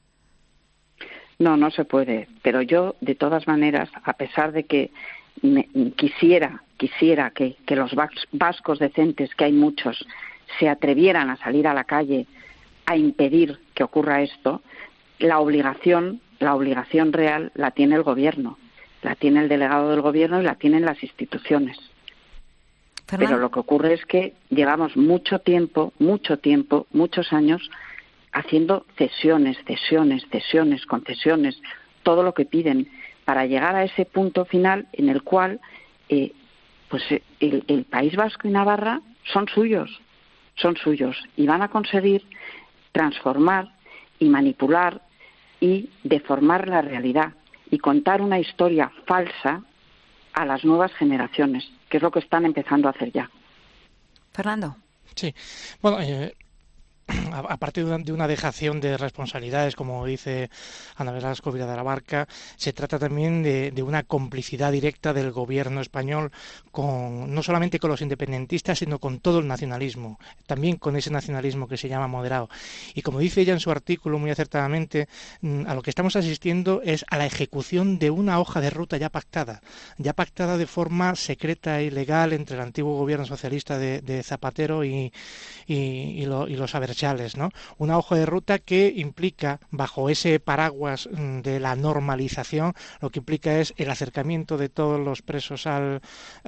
No, no se puede, pero yo, de todas maneras, a pesar de que me, quisiera, quisiera que, que los vascos decentes, que hay muchos, se atrevieran a salir a la calle a impedir que ocurra esto, la obligación, la obligación real la tiene el Gobierno, la tiene el delegado del Gobierno y la tienen las instituciones. Fernando. Pero lo que ocurre es que llevamos mucho tiempo, mucho tiempo, muchos años haciendo cesiones, cesiones, cesiones, concesiones, todo lo que piden, para llegar a ese punto final en el cual eh, pues el, el País Vasco y Navarra son suyos, son suyos, y van a conseguir transformar y manipular y deformar la realidad y contar una historia falsa a las nuevas generaciones, que es lo que están empezando a hacer ya. Fernando. Sí, bueno, eh... aparte de una dejación de responsabilidades, como dice Ana Velasco Vila de la Barca, se trata también de, de una complicidad directa del gobierno español con no solamente con los independentistas, sino con todo el nacionalismo, también con ese nacionalismo que se llama moderado. Y como dice ella en su artículo muy acertadamente, a lo que estamos asistiendo es a la ejecución de una hoja de ruta ya pactada, ya pactada de forma secreta y legal entre el antiguo gobierno socialista de, de Zapatero y, y, y, lo, y los adversarios Marshall, ¿no? Una hoja de ruta que implica, bajo ese paraguas de la normalización, lo que implica es el acercamiento de todos los presos al,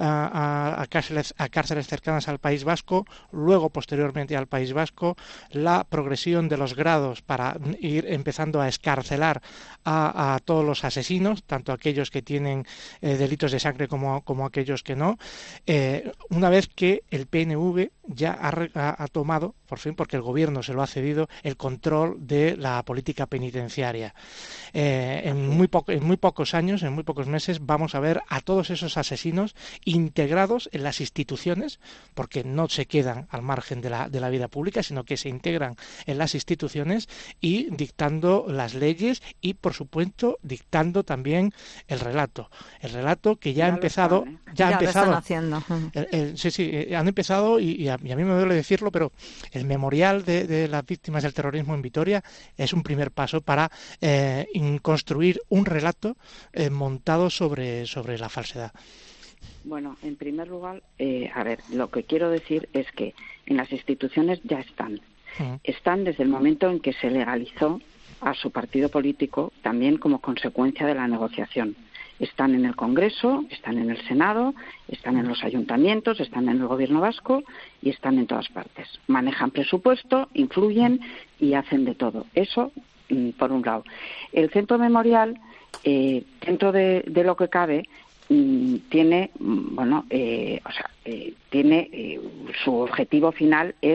a, a, a, cárceles, a cárceles cercanas al País Vasco, luego posteriormente al País Vasco, la progresión de los grados para ir empezando a escarcelar a, a todos los asesinos, tanto aquellos que tienen eh, delitos de sangre como, como aquellos que no, eh, una vez que el P N V ya ha, ha, ha tomado, por fin, porque el gobierno se lo ha cedido, el control de la política penitenciaria. Eh, en, muy poco, en muy pocos años, en muy pocos meses, vamos a ver a todos esos asesinos integrados en las instituciones, porque no se quedan al margen de la, de la vida pública, sino que se integran en las instituciones y dictando las leyes y, por supuesto, dictando también el relato. El relato que ya, ya ha empezado... Están, ¿eh? Ya, ya ha empezado. Lo están haciendo. El, el, sí, sí, han empezado y, y, a, y a mí me duele decirlo, pero el memorial de, de las víctimas del terrorismo en Vitoria es un primer paso para eh, construir un relato eh, montado sobre, sobre la falsedad. Bueno, en primer lugar, eh, a ver, lo que quiero decir es que en las instituciones ya están. Uh-huh. Están desde el momento en que se legalizó a su partido político, también como consecuencia de la negociación. Están en el Congreso, están en el Senado, están en los ayuntamientos, están en el Gobierno vasco y están en todas partes. Manejan presupuesto, influyen y hacen de todo. Eso, por un lado. El Centro Memorial, eh, dentro de, de lo que cabe, tiene, bueno, eh, o sea, eh, tiene eh, su objetivo final es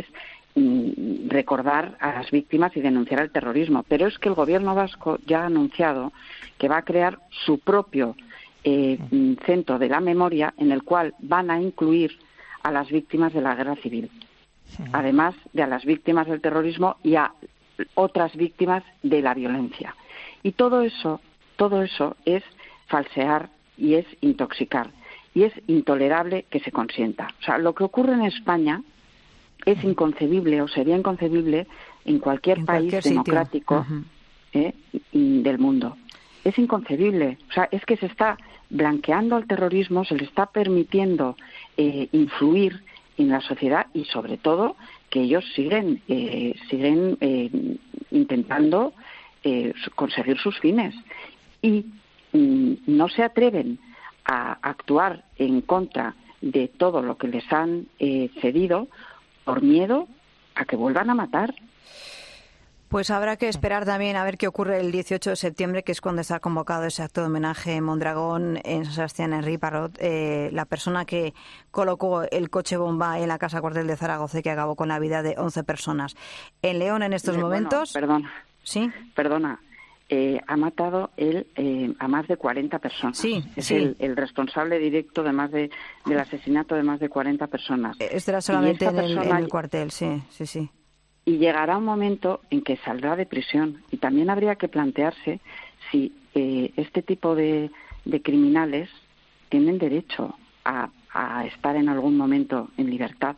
mm, recordar a las víctimas y denunciar el terrorismo. Pero es que el Gobierno vasco ya ha anunciado que va a crear su propio eh, centro de la memoria en el cual van a incluir a las víctimas de la guerra civil, además de a las víctimas del terrorismo y a otras víctimas de la violencia. Y todo eso, todo eso es falsear y es intoxicar, y es intolerable que se consienta. O sea, lo que ocurre en España es inconcebible o sería inconcebible en cualquier en país cualquier democrático uh-huh. eh, del mundo. Es inconcebible. O sea, es que se está blanqueando al terrorismo, se le está permitiendo eh, influir en la sociedad y, sobre todo, que ellos siguen, eh, siguen eh, intentando eh, conseguir sus fines. Y no se atreven a actuar en contra de todo lo que les han eh, cedido por miedo a que vuelvan a matar. Pues habrá que esperar también a ver qué ocurre el dieciocho de septiembre, que es cuando está convocado ese acto de homenaje en Mondragón, en San Sebastián, en Riparrot. Eh, la persona que colocó el coche bomba en la casa cuartel de Zaragoza y que acabó con la vida de once personas. En León, en estos bueno, momentos... Perdona. ¿Sí? Perdona. Eh, ha matado él eh, a más de cuarenta personas. Sí, es sí. El, el responsable directo de más de del asesinato de más de cuarenta personas. Esto era solamente en el, en el cuartel, sí, sí, sí. Y llegará un momento en que saldrá de prisión. Y también habría que plantearse si eh, este tipo de, de criminales tienen derecho a, a estar en algún momento en libertad.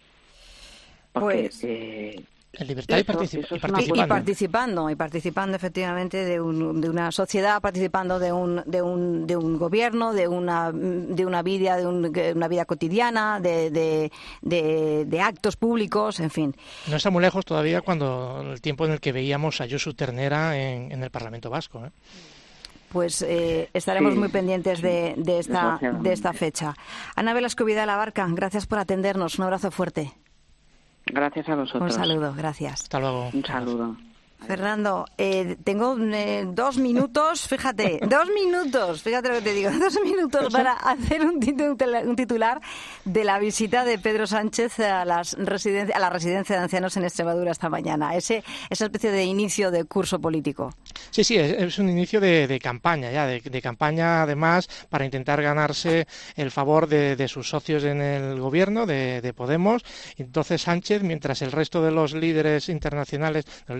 Porque, pues... Eh, En libertad y, particip eso, eso y, participando. y participando y participando efectivamente de, un, de una sociedad, participando de un de un de un gobierno, de una de una vida de un, una vida cotidiana, de, de, de, de actos públicos, en fin. No está muy lejos todavía cuando el tiempo en el que veíamos a Josu Ternera en, en el Parlamento Vasco, ¿eh? Pues eh, estaremos sí, muy pendientes de, de esta de esta fecha. Ana Velasco Vidal Abarca, gracias por atendernos. Un abrazo fuerte. Gracias a vosotros. Un saludo, gracias. Hasta luego. Un saludo. Fernando, eh, tengo eh, dos minutos, fíjate, dos minutos, fíjate lo que te digo, dos minutos para hacer un titular, un titular de la visita de Pedro Sánchez a, las residen- a la residencia de ancianos en Extremadura esta mañana, ese esa especie de inicio de curso político. Sí, sí, es, es un inicio de, de campaña, ya, de, de campaña además para intentar ganarse el favor de, de sus socios en el gobierno, de, de Podemos. Entonces Sánchez, mientras el resto de los líderes internacionales, los líderes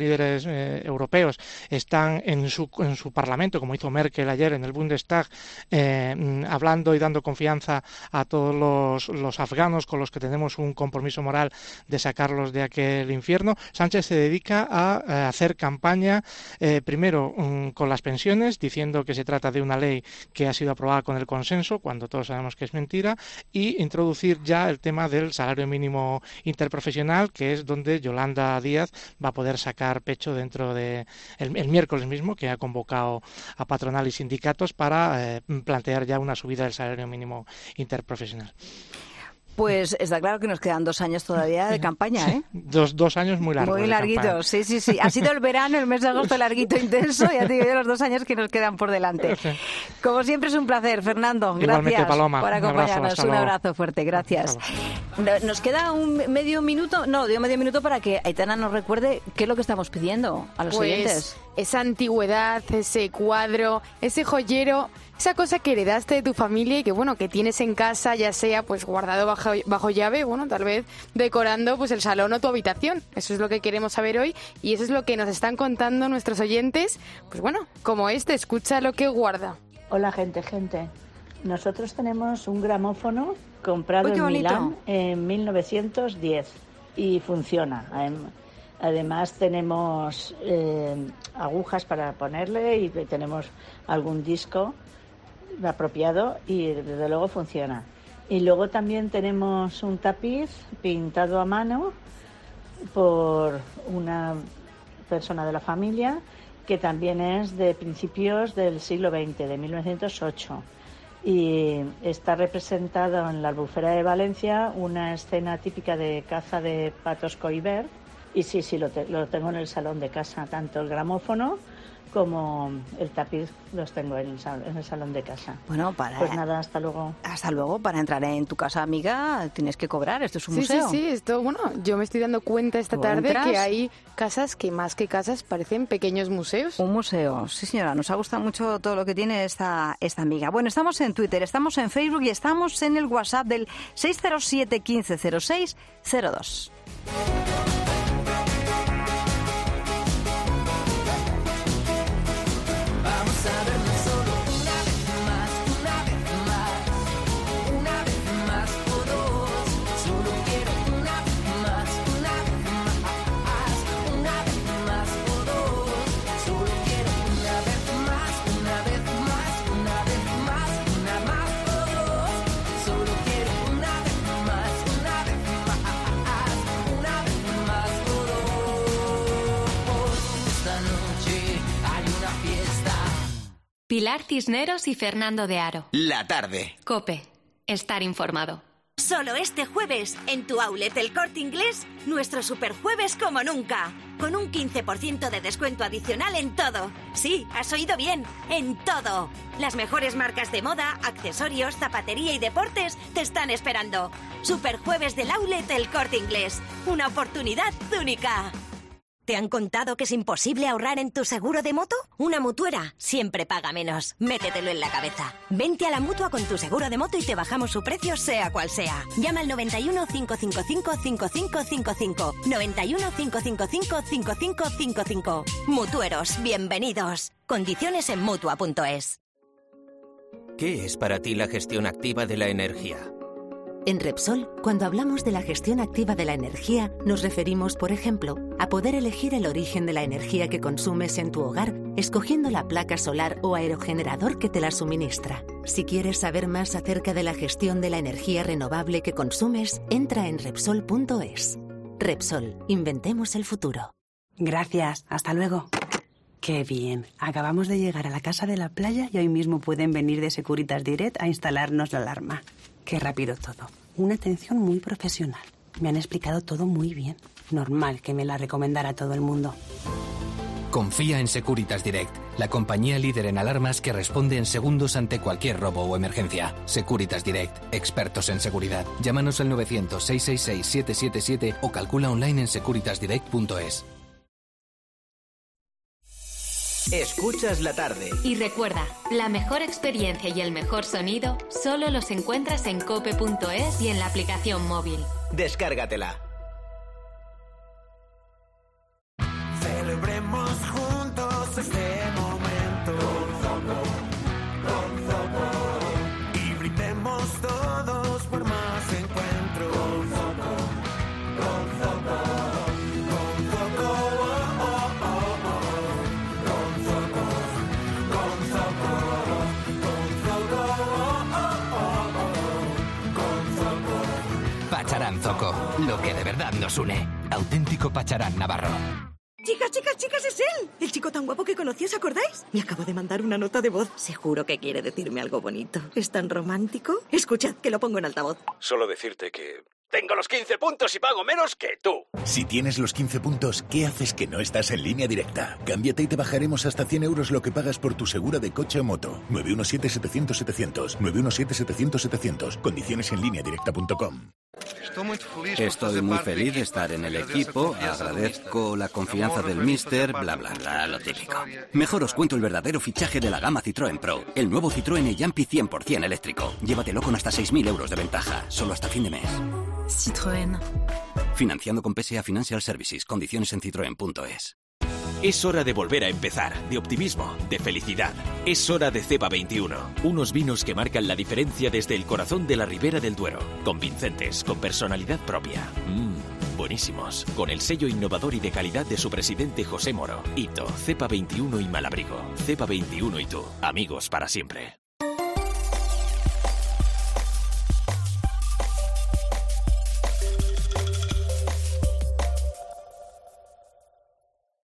eh, europeos están en su, en su parlamento, como hizo Merkel ayer en el Bundestag, eh, hablando y dando confianza a todos los, los afganos con los que tenemos un compromiso moral de sacarlos de aquel infierno, Sánchez se dedica a, a hacer campaña, eh, primero um, con las pensiones, diciendo que se trata de una ley que ha sido aprobada con el consenso, cuando todos sabemos que es mentira, y introducir ya el tema del salario mínimo interprofesional, que es donde Yolanda Díaz va a poder sacar pecho dentro de el, el miércoles mismo, que ha convocado a patronal y sindicatos para eh, plantear ya una subida del salario mínimo interprofesional. Pues está claro que nos quedan dos años todavía de campaña, ¿eh? Dos, dos años muy largos. Muy larguitos, sí, sí, sí. Ha sido el verano, el mes de agosto larguito, intenso, y ya te digo yo los dos años que nos quedan por delante. Como siempre es un placer, Fernando. Gracias Paloma, por acompañarnos. Un, un abrazo fuerte, gracias. Nos queda un medio minuto, no, digo medio minuto para que Aitana nos recuerde qué es lo que estamos pidiendo a los pues, oyentes. Esa antigüedad, ese cuadro, ese joyero, esa cosa que heredaste de tu familia y que bueno, que tienes en casa, ya sea pues guardado bajo, bajo llave, bueno, tal vez decorando pues el salón o tu habitación. Eso es lo que queremos saber hoy y eso es lo que nos están contando nuestros oyentes. Pues bueno, como este, escucha lo que guarda. Hola gente, gente. Nosotros tenemos un gramófono comprado Uy, en bonito. Milán en mil novecientos diez y funciona. Además tenemos eh, agujas para ponerle y tenemos algún disco apropiado y desde luego funciona. Y luego también tenemos un tapiz pintado a mano por una persona de la familia que también es de principios del siglo veinte, de mil novecientos ocho. Y está representado en la Albufera de Valencia una escena típica de caza de patos coiber. Y sí, sí, lo, te, lo tengo en el salón de casa, tanto el gramófono como el tapiz los tengo en el, sal, en el salón de casa. Bueno, para... Pues nada, hasta luego. Hasta luego. Para entrar en tu casa, amiga, tienes que cobrar. Esto es un sí, museo. Sí, sí, esto, bueno, yo me estoy dando cuenta esta tarde entras? que hay casas que más que casas parecen pequeños museos. Un museo, sí señora. Nos ha gustado mucho todo lo que tiene esta, esta amiga. Bueno, estamos en Twitter, estamos en Facebook y estamos en el WhatsApp del seis cero siete, quince cero seis cero dos. Pilar Cisneros y Fernando de Aro. La tarde. COPE. Estar informado. Solo este jueves, en tu outlet El Corte Inglés, nuestro superjueves como nunca. Con un quince por ciento de descuento adicional en todo. Sí, has oído bien, en todo. Las mejores marcas de moda, accesorios, zapatería y deportes te están esperando. Superjueves del outlet El Corte Inglés. Una oportunidad única. ¿Te han contado que es imposible ahorrar en tu seguro de moto? Una mutuera siempre paga menos. Métetelo en la cabeza. Vente a la Mutua con tu seguro de moto y te bajamos su precio sea cual sea. Llama al noventa y uno, cinco cinco cinco, cinco cinco cinco cinco. noventa y uno, cinco cinco cinco, cinco cinco cinco cinco. Mutueros, bienvenidos. Condiciones en Mutua punto es. ¿Qué es para ti la gestión activa de la energía? En Repsol, cuando hablamos de la gestión activa de la energía, nos referimos, por ejemplo, a poder elegir el origen de la energía que consumes en tu hogar, escogiendo la placa solar o aerogenerador que te la suministra. Si quieres saber más acerca de la gestión de la energía renovable que consumes, entra en Repsol punto es. Repsol, inventemos el futuro. Gracias, hasta luego. Qué bien, acabamos de llegar a la casa de la playa y hoy mismo pueden venir de Securitas Direct a instalarnos la alarma. Qué rápido todo. Una atención muy profesional. Me han explicado todo muy bien. Normal que me la recomendara todo el mundo. Confía en Securitas Direct, la compañía líder en alarmas que responde en segundos ante cualquier robo o emergencia. Securitas Direct, expertos en seguridad. Llámanos al novecientos, seiscientos sesenta y seis, siete siete siete o calcula online en securitas direct punto es. Escuchas la tarde. Y recuerda, la mejor experiencia y el mejor sonido solo los encuentras en cope punto es y en la aplicación móvil. Descárgatela. Celebremos vivamos este momento. Con Zoco, con Zoco. Y brindemos todos por más encuentros. Con Zoco, con Zoco, con Zoco, oh, oh, oh, oh. Con Zoco, con Zoco, con Zoco, oh, oh, oh, oh. Con Zoco. Pacharán Zoco, lo que de verdad nos une. Auténtico Pacharán Navarro. Chicas, chicas, chicas, es él. El chico tan guapo que conocí, ¿os acordáis? Me acabo de mandar una nota de voz. Seguro que quiere decirme algo bonito. ¿Es tan romántico? Escuchad, que lo pongo en altavoz. Solo decirte que... tengo los quince puntos y pago menos que tú. Si tienes los quince puntos, ¿qué haces que no estás en Línea Directa? Cámbiate y te bajaremos hasta cien euros lo que pagas por tu segura de coche o moto. nueve uno siete, setecientos, setecientos. nueve uno siete, setecientos, setecientos. Condiciones en línea directa punto com. Estoy muy feliz de estar en el equipo, agradezco la confianza del míster, bla bla bla, lo típico. Mejor os cuento el verdadero fichaje de la gama Citroën Pro, el nuevo Citroën e-Jumpy cien por ciento eléctrico. Llévatelo con hasta seis mil euros de ventaja, solo hasta fin de mes. Citroën. Financiando con P S A Financial Services, condiciones en citroen punto es. Es hora de volver a empezar, de optimismo, de felicidad. Es hora de Cepa veintiuno, unos vinos que marcan la diferencia desde el corazón de la Ribera del Duero. Convincentes, con personalidad propia. Mmm, buenísimos. Con el sello innovador y de calidad de su presidente José Moro. Hito, Cepa veintiuno y Malabrigo. Cepa veintiuno y tú, amigos para siempre.